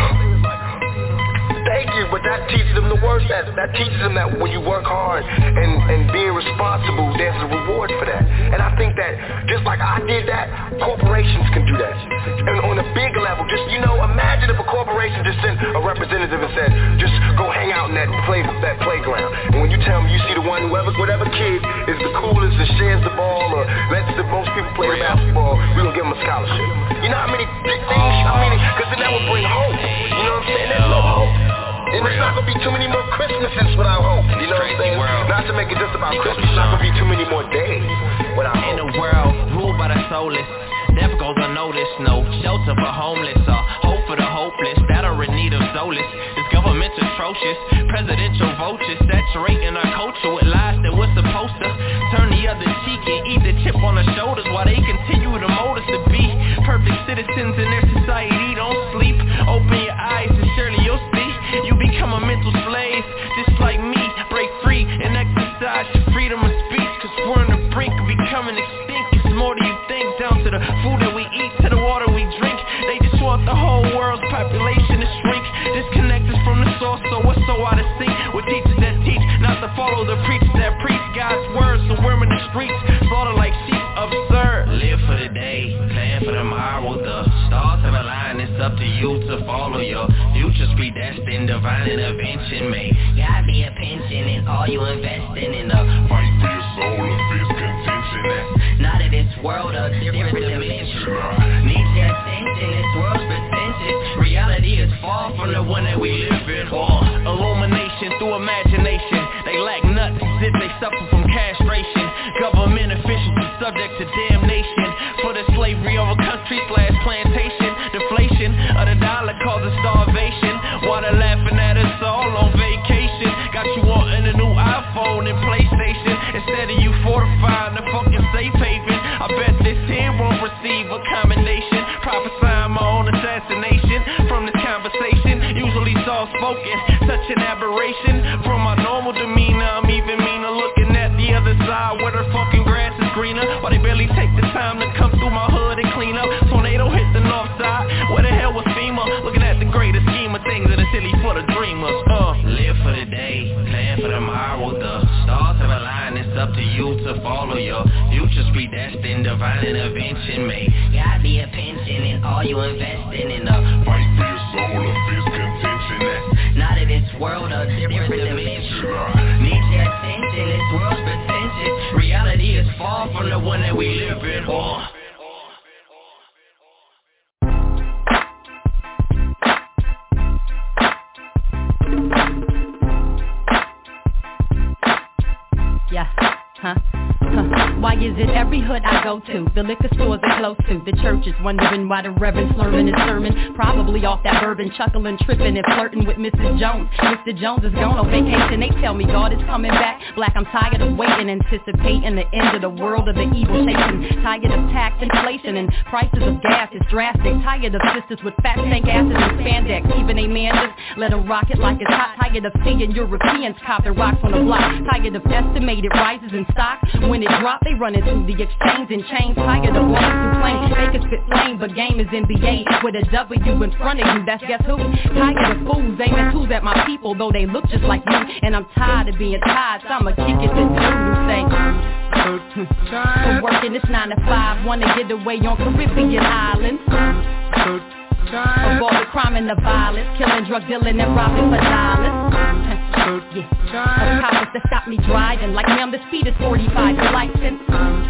thank you, but that teaches them the worst. That teaches them that when you work hard and being responsible, there's a reward for that. And I think that just like I did that, corporations can do that. And on a big level, just, imagine if a corporation just sent a representative and said, just go hang out in that playground. And when you tell them you see the one, whatever kid is the coolest and shares the ball or lets the most people play the basketball, we're going to give them a scholarship. You know how many things, because then that would bring hope. You know what I'm saying? There's no hope. And there's not going to be too many more Christmases without hope. You know what I'm saying? Not to make it just about Christmas, not going to be too many more days without hope. In a world ruled by the soulless, death goes unnoticed. No shelter for homeless or hope for the hopeless that are in need of solace. This government's atrocious. Presidential vultures saturating our culture with lies that we're supposed to turn the other cheek and eat the chip on our shoulders while they continue to mold us to be perfect citizens in their society. Don't sleep. Open your eyes and surely you'll see. You become a mental slave, just like me. Break free and exercise your freedom of speech, cause we're on the brink of becoming extinct. It's more than you think, down to the food that we eat, to the water we drink. They just want the whole world's population to shrink. Disconnect us from the source, so we're so out of sync with teachers that teach not to follow the preachers that preach God's words. So we're in the streets, slaughtered like sheep, absurd. Live for the day, plan for tomorrow. The stars have aligned, it's up to you to follow your future's predestined. Divine intervention may God be a pension in all you investing in a fight for your soul of this contention that's not of this world, a different dimension. Needs your attention, this world's pretentious. Reality is far from the one that we live in. Illumination through imagination. They lack nuts as if they suffer from castration. Government officials are subject to damnation for the slavery of a country/plantation. Deflation of the dollar causes starvation. While they're laughing at us all on vacation. Got you wanting a new iPhone and PlayStation instead of you fortifying the fucking safe haven. I bet this here won't receive a commendation. Prophesying my own assassination from this conversation. Usually soft spoken, such an aberration. From my normal demeanor, I'm even meaner. Looking at the other side where the fucking grass is greener. Why they barely take the time to come through my hood and clean up. Tornado hit the north side. Where the hell was FEMA? Looking at the greater scheme of things that are silly for the dreamers. Live for the day, plan for tomorrow. The stars have aligned, it's up to you to follow your future's predestined. Divine intervention may God be a pension in all you investing in a fight for your soul of this contention that's not of this world, a different dimension. Needs your attention, this world's pretentious. Reality is far from the one that we live in. Why is it every hood I go to, the liquor stores are close to, the churches wondering why the reverend's slurring his sermon, probably off that bourbon, chuckling, tripping and flirting with Mrs. Jones. Mr. Jones is gone on vacation, they tell me God is coming back. Black, I'm tired of waiting, anticipating the end of the world of the evil shaking. Tired of tax inflation and prices of gas is drastic. Tired of sisters with fat stank asses and spandex. Even a man just let them rock it like it's hot. Tired of seeing Europeans cop their rocks on the block. Tired of estimated rises in stock. When it drop, they run into the exchange and change. Tired of blame to flame. They can spit flame, but game is NBA with a W in front of you. That's guess who? Tired of fools aiming tools at my people, though they look just like me. And I'm tired of being tired, so I'ma kick it to dude who say for working this 9 to 5, wanna get away on Caribbean islands. Of all the crime and the violence, killing, drug dealing, and robbing for dollars. Of cops that stop me driving, like ma'am, the speed is 45, your license.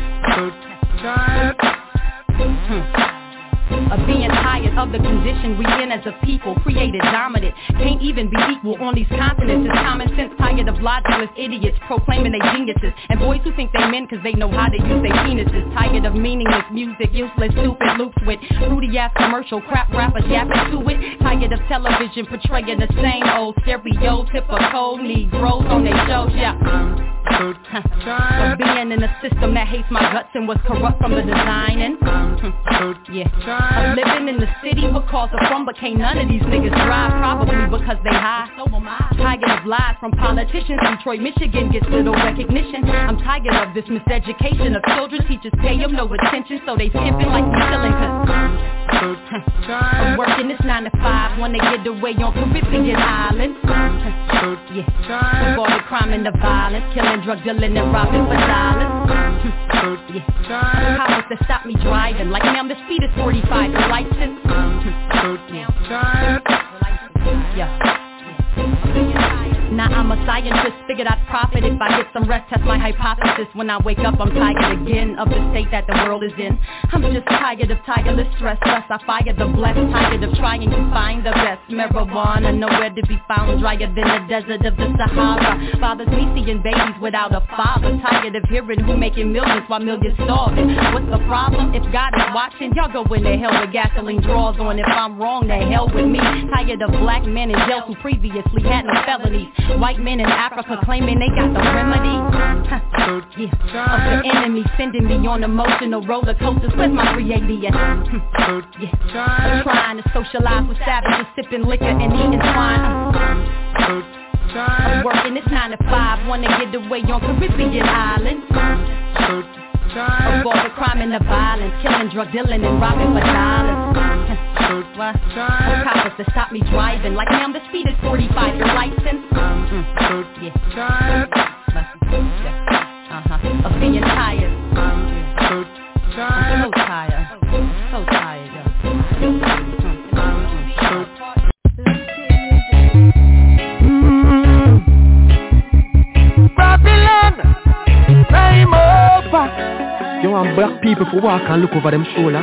Of being tired of the condition we in as a people, created dominant, can't even be equal on these continents. It's common sense, tired of logicless idiots proclaiming they geniuses, and boys who think they men cause they know how to use their penises. Tired of meaningless music, useless stupid loops with fruity ass commercial crap rappers yapping to it. Tired of television portraying the same old stereotypical Negroes on their shows, yeah. Of being in a system that hates my guts and was corrupt from the designing. Of living in the city city what caused the fun, but can't none of these niggas drive, probably because they high. Tired of lies from politicians. Detroit, Michigan gets little recognition. I'm tired of this miseducation of children. Teachers pay them no attention, so they skipping like we chillin', cause I'm working this 9 to 5, wanna get away on Caribbean Island. With all the crime and the violence, killing, drug dealing and robbing for dollars. Cops that stop me driving, like ma'am, the speed is 45, the license. Now I'm a scientist, figured I'd profit if I get some rest, test my hypothesis. When I wake up I'm tired again of the state that the world is in. I'm just tired of tireless stress, thus I fire the blessed. Tired of trying to find the best marijuana, nowhere to be found, drier than the desert of the Sahara. Bothers me seeing babies without a father. Tired of hearing who making millions while millions starving. What's the problem? If God is watching, y'all go in the hell with gasoline draws on. If I'm wrong, the hell with me. Tired of black men in jail who previously had no felonies. White men in Africa claiming they got the remedy of the enemy, sending me on emotional roller coasters. Where's my 380 at? Trying to socialize with savages, sipping liquor and eating swine. I'm working this 9 to 5, wanna get away on Caribbean Island. Avoid the crime and the violence, killing, drug dealing and robbing for dollars. Cops to stop me driving, like ma'am, the speed is 45, your license. Of being tired. I'm so tired. So tired, Babylon, time over. You want black people to walk and look over them shoulder?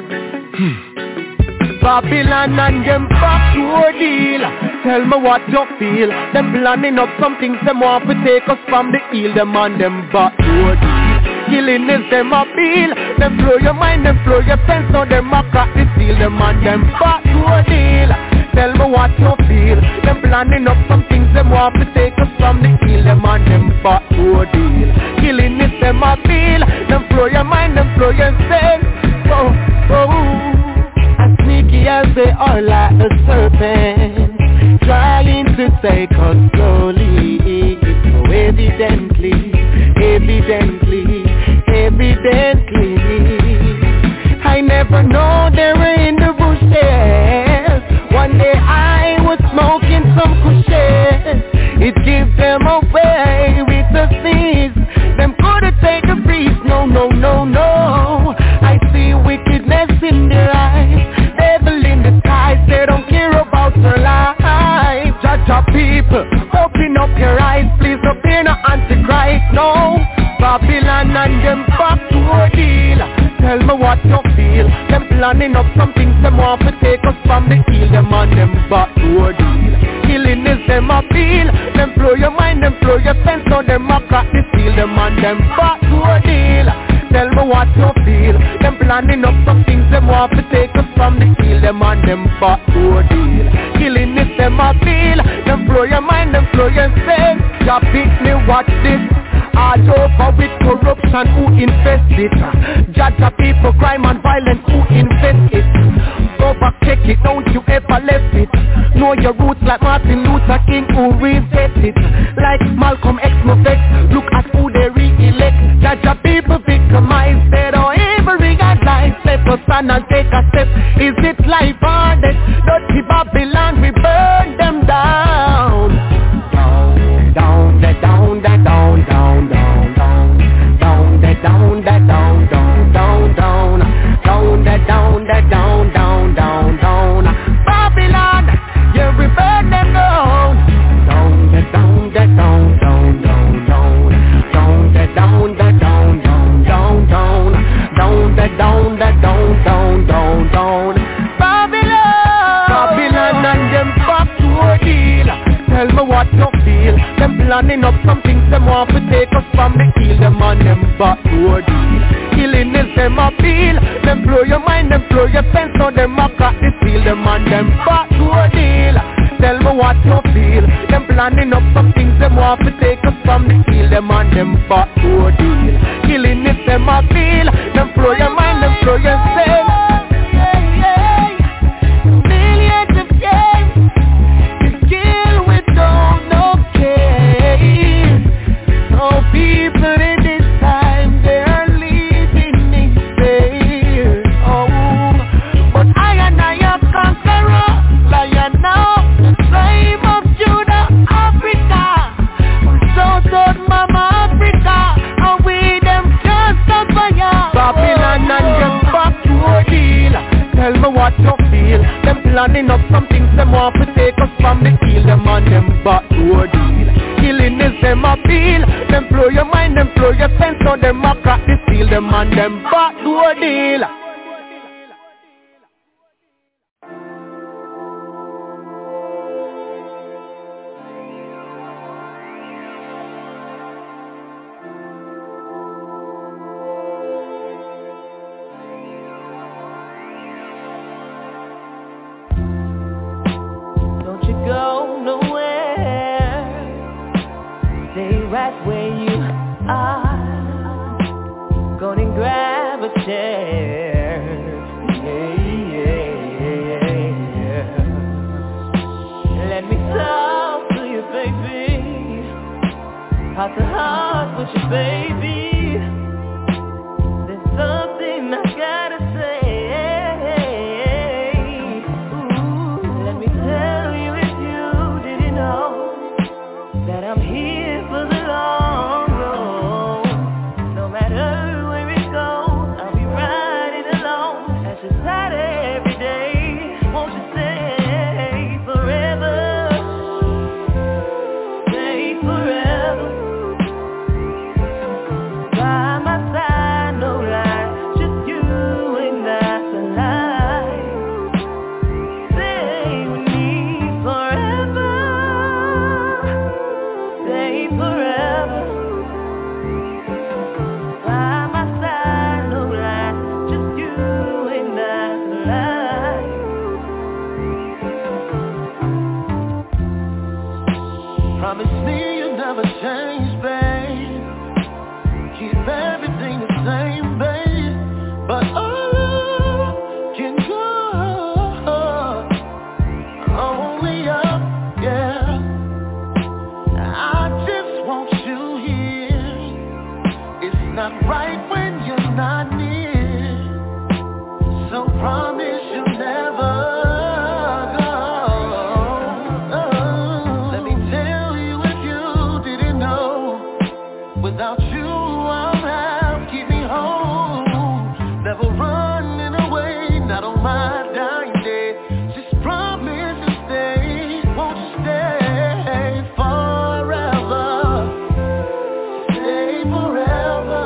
Babylon and them back to ordeal. Tell me what you feel. Them planning up some things them want to take us from the heel. Them and them back to ordeal. Killing is them appeal. Them blow your mind, them blow your sense. Now them a crack the seal. Them and them back to ordeal. Tell me what you feel. Them planning up some things them want to take us from the heel. Them and them back to ordeal. Killing is them appeal. Them blow your mind, them blow your sense. Oh, oh. As sneaky as they are, like a serpent, trying to take us slowly. So evidently, I never know they were in the bushes. One day I was smoking some cushions. It gives them away with the thieves. Them couldn't take a breeze, no. I see wickedness in their eyes, devil in the skies, they don't care about your life. Judge your people, open up your eyes, please don't be no antichrist, no. Babylon and them back to ordeal. Tell me what you feel. Them planning up some things them want to take us from the heel. Them and them back to ordeal. Killing is them appeal. Them blow your mind, them blow your sense. Now them a crack the seal. Them and them back to ordeal. Tell me what you feel. Them planning up some things them want to take us from the heel. Them and them back to ordeal. Killing is them appeal. Them blow your mind, them blow your sense. Ya pick me, watch this. All over with corruption, who infest it? Judge the people, crime and violence, who invest it? Go back, check it, don't you ever left it. Know your roots like Martin Luther King, who reset it. Like Malcolm X, Movex, look at who they re-elect. Judge the people victimized, they don't even realize. Let us stand and take a step. Is it life or death? Dirty Babylon, we burn them down. Down, down, down, down, down, down, down, down, down, down, down, down, down, down, down, down, down, down, down, down. Babylon, yeah, we burn them down. Down, down, down, down, down, down, down, down, down, down, down, down, down, down, down, down, down. Babylon, Babylon and them back to ordeal. Tell me what you feel. Them planning up some things them want to take us from the heel. Them and them back to ordeal. Killing is them appeal. Them blow your mind, them blow your sense. Now them a crack the seal. Them and them back to ordeal. Tell me what you feel. Them planning up some things them want to take us from the heel. Them and them back to ordeal. Killing is them appeal. Them blow your mind, them blow your sense. Running up some things them want to take us from the heel. Them on them backdoor deal. Killing is them appeal. Them blow your mind, them blow your sense. So them a crack the seal. Them on them backdoor deal. Go nowhere, stay right where you are. Gonna grab a chair, yeah. Let me talk to you, baby. Heart to heart with you, baby. There's something I gotta say. Let me tell you. That I'm here for the long road. No matter where it goes, I'll be riding along at your side every day. Won't you stay forever? Stay forever. By my side, no lie, just you and I for life. Stay with me forever. Stay forever. By my side, no lie, just you and I for life. Promise me you'll never change, babe. Keep everything the same, babe. But all can go only up, yeah. Not right when you're not near. So promise you'll never go. Let me tell you if you didn't know. Without you I'll have keep me home. Never running away, not on my dying day. Just promise to stay. Won't you stay forever? Stay forever.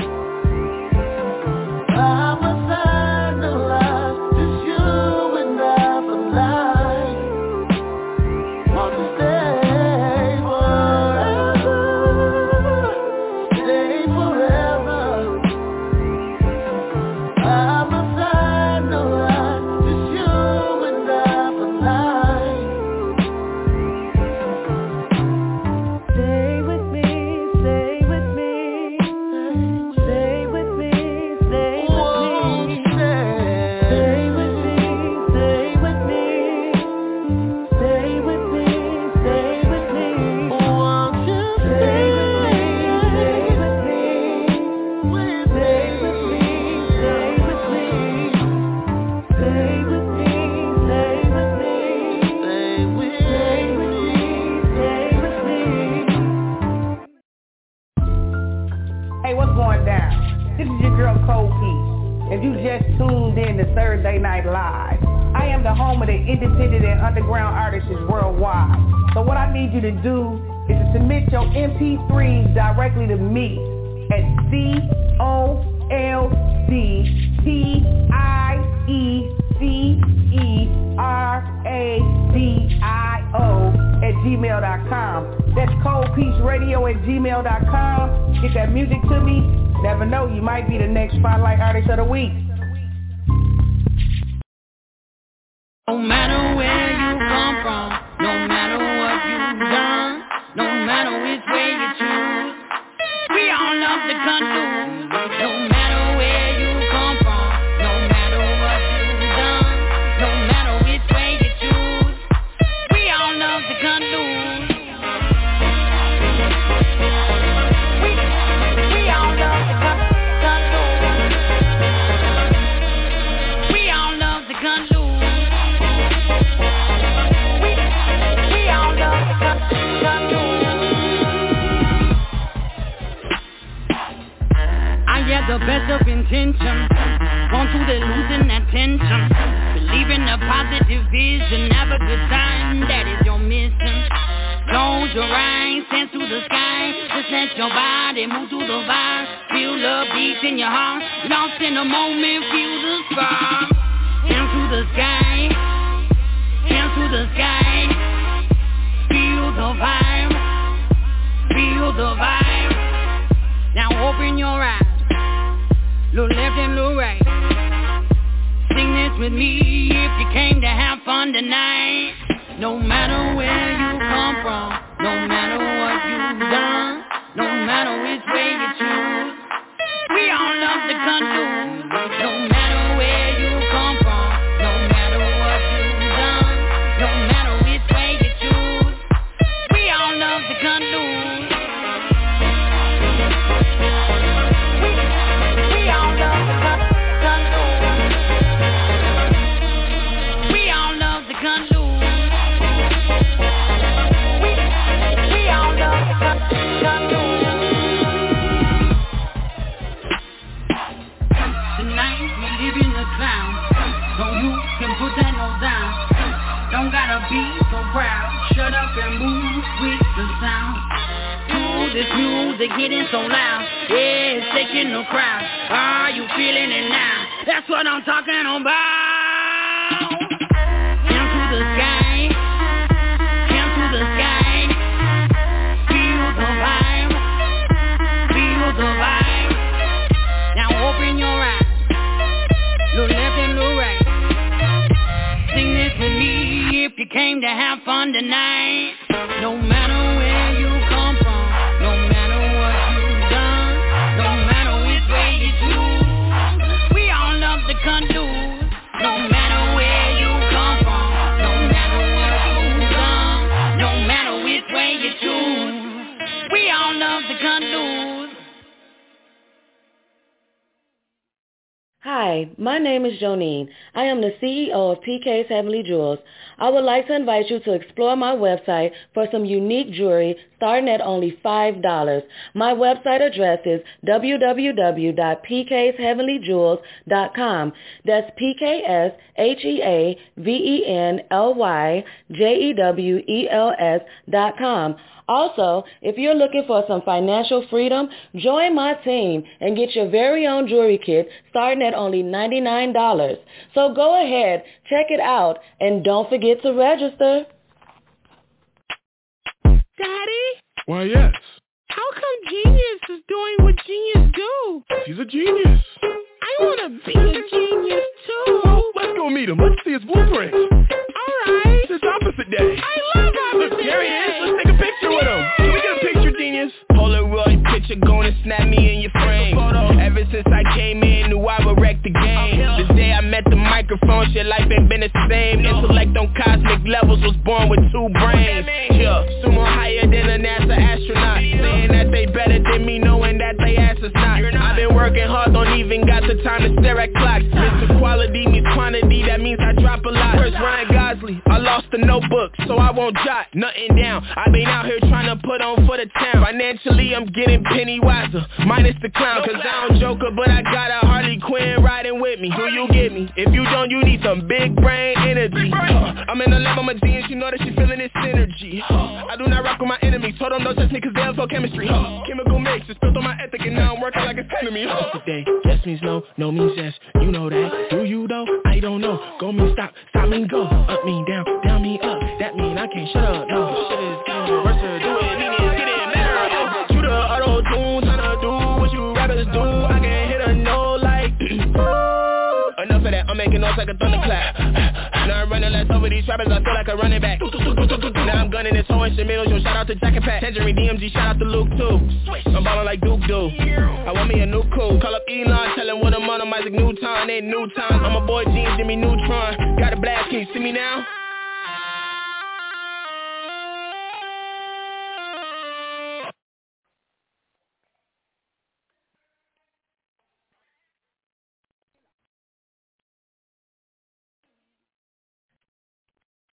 If you just tuned in to Thursday Night Live, I am the home of the independent and underground artists worldwide. So what I need you to do is to submit your MP3s directly to me at ColdPeaceradio@gmail.com. That's ColdPeaceradio@gmail.com. Get that music to me. Never know, you might be the next Spotlight Artist of the Week. No matter where you come from, no matter what you've done, no matter which way you choose, we all love the country. No matter where you come from, no matter what you've done, no matter which way you choose, we all love the country. We all love the country. We all love the country. I had the best of intentions, gone through the losing attention. Leaving a positive vision, have a good time, that is your mission. Close your eyes, stand to the sky. Just let your body move through the vibe. Feel love deep in your heart. Lost in the moment, feel the spark. Hands to the sky. Hands to the sky. Feel the vibe. Feel the vibe. Now open your eyes. Look left and look right. Sing this with me if you came to have fun tonight. No matter where you come from, no matter what you've done, no matter which way you choose, we all love the canoe. No matter where you come from, no matter what you've done, no matter which way you choose, we all love the canoe. We all love the canoe. We all love the canoe. Tonight we live in the cloud, so you can put that note down. Don't gotta be so proud, shut up and move with the sound. Ooh, this music getting so loud, yeah, it's shaking the crowd. Are you feeling it now? That's what I'm talking about. Hands to the sky, hands to the sky. Feel the vibe, feel the vibe. Now open your eyes. Look left and look right. Sing this with me if you came to have fun tonight. No matter where you come from, no matter what you've done, no matter which way you choose, we all love the canoe. No matter where you come from, no matter what you've done, no matter which way you choose, we all love the canoe. Hi, my name is Jonine. I am the CEO of PK's Heavenly Jewels. I would like to invite you to explore my website for some unique jewelry starting at only $5. My website address is www.pksheavenlyjewels.com. That's PKSHEAVENLYJEWELS.com. Also, if you're looking for some financial freedom, join my team and get your very own jewelry kit starting at only $99. So go ahead, check it out, and don't forget to register. Daddy? Why, yes. How come Genius is doing what Genius do? She's a genius. I want to be a genius too. Well, let's go meet him. Let's see his blueprint. Alright. It's opposite day. I love opposite day. There he is. Let's take a picture with him. Can we get a picture, Genius? Polaroid picture gonna snap me in your frame. Ever since I came in, knew I would wreck the game. The day I met the microphone, shit life ain't been the same. Intellect on cosmic levels, was born with 2 brains. Yeah, sumo higher than a NASA astronaut. Saying that they better than me, knowing that they ass is not. I've been working hard, don't even got the time to stare at clocks. Mr. Quality means quantity, that means I drop a lot. First Ryan Gosling, I lost the notebook, so I won't jot nothing down. I've been out here trying to put on for the town. Financially, I'm getting penny wiser, minus the clown, cause I don't joker, but I got a Harley Quinn riding with me. Do you get me? If you don't, you need some big brain energy. I'm in the lab, I'm a D, and she know that she feeling this synergy. I do not rock with my enemies, told them no such niggas, they for chemistry. Chemical mix, it's built on my ethic, and now I'm working like a enemy. Today, yes means no, no means yes, you know that. Do you though? I don't know. Go mean stop, stop mean go. Up mean down, down mean up. That mean I can't shut up. No, shit is getting worse, do it, meaning it's getting better. You the auto-tune, tryna do what you rappers do. I can hit a note like enough of that, I'm making noise like a thunderclap. Now I'm running less over these rappers, I feel like a running back. Now I'm gunning this whole instrumental, yo, shout out to Jack and Pat. Tangerine DMG, shout out to Luke too. I'm ballin' like Duke do. I want me a new cool. Call up Elon, tell him what I'm on, I'm Isaac Newton. Ain't new time, I'm a boy Gene, Jimmy Neutron. Got a blast, can you see me now?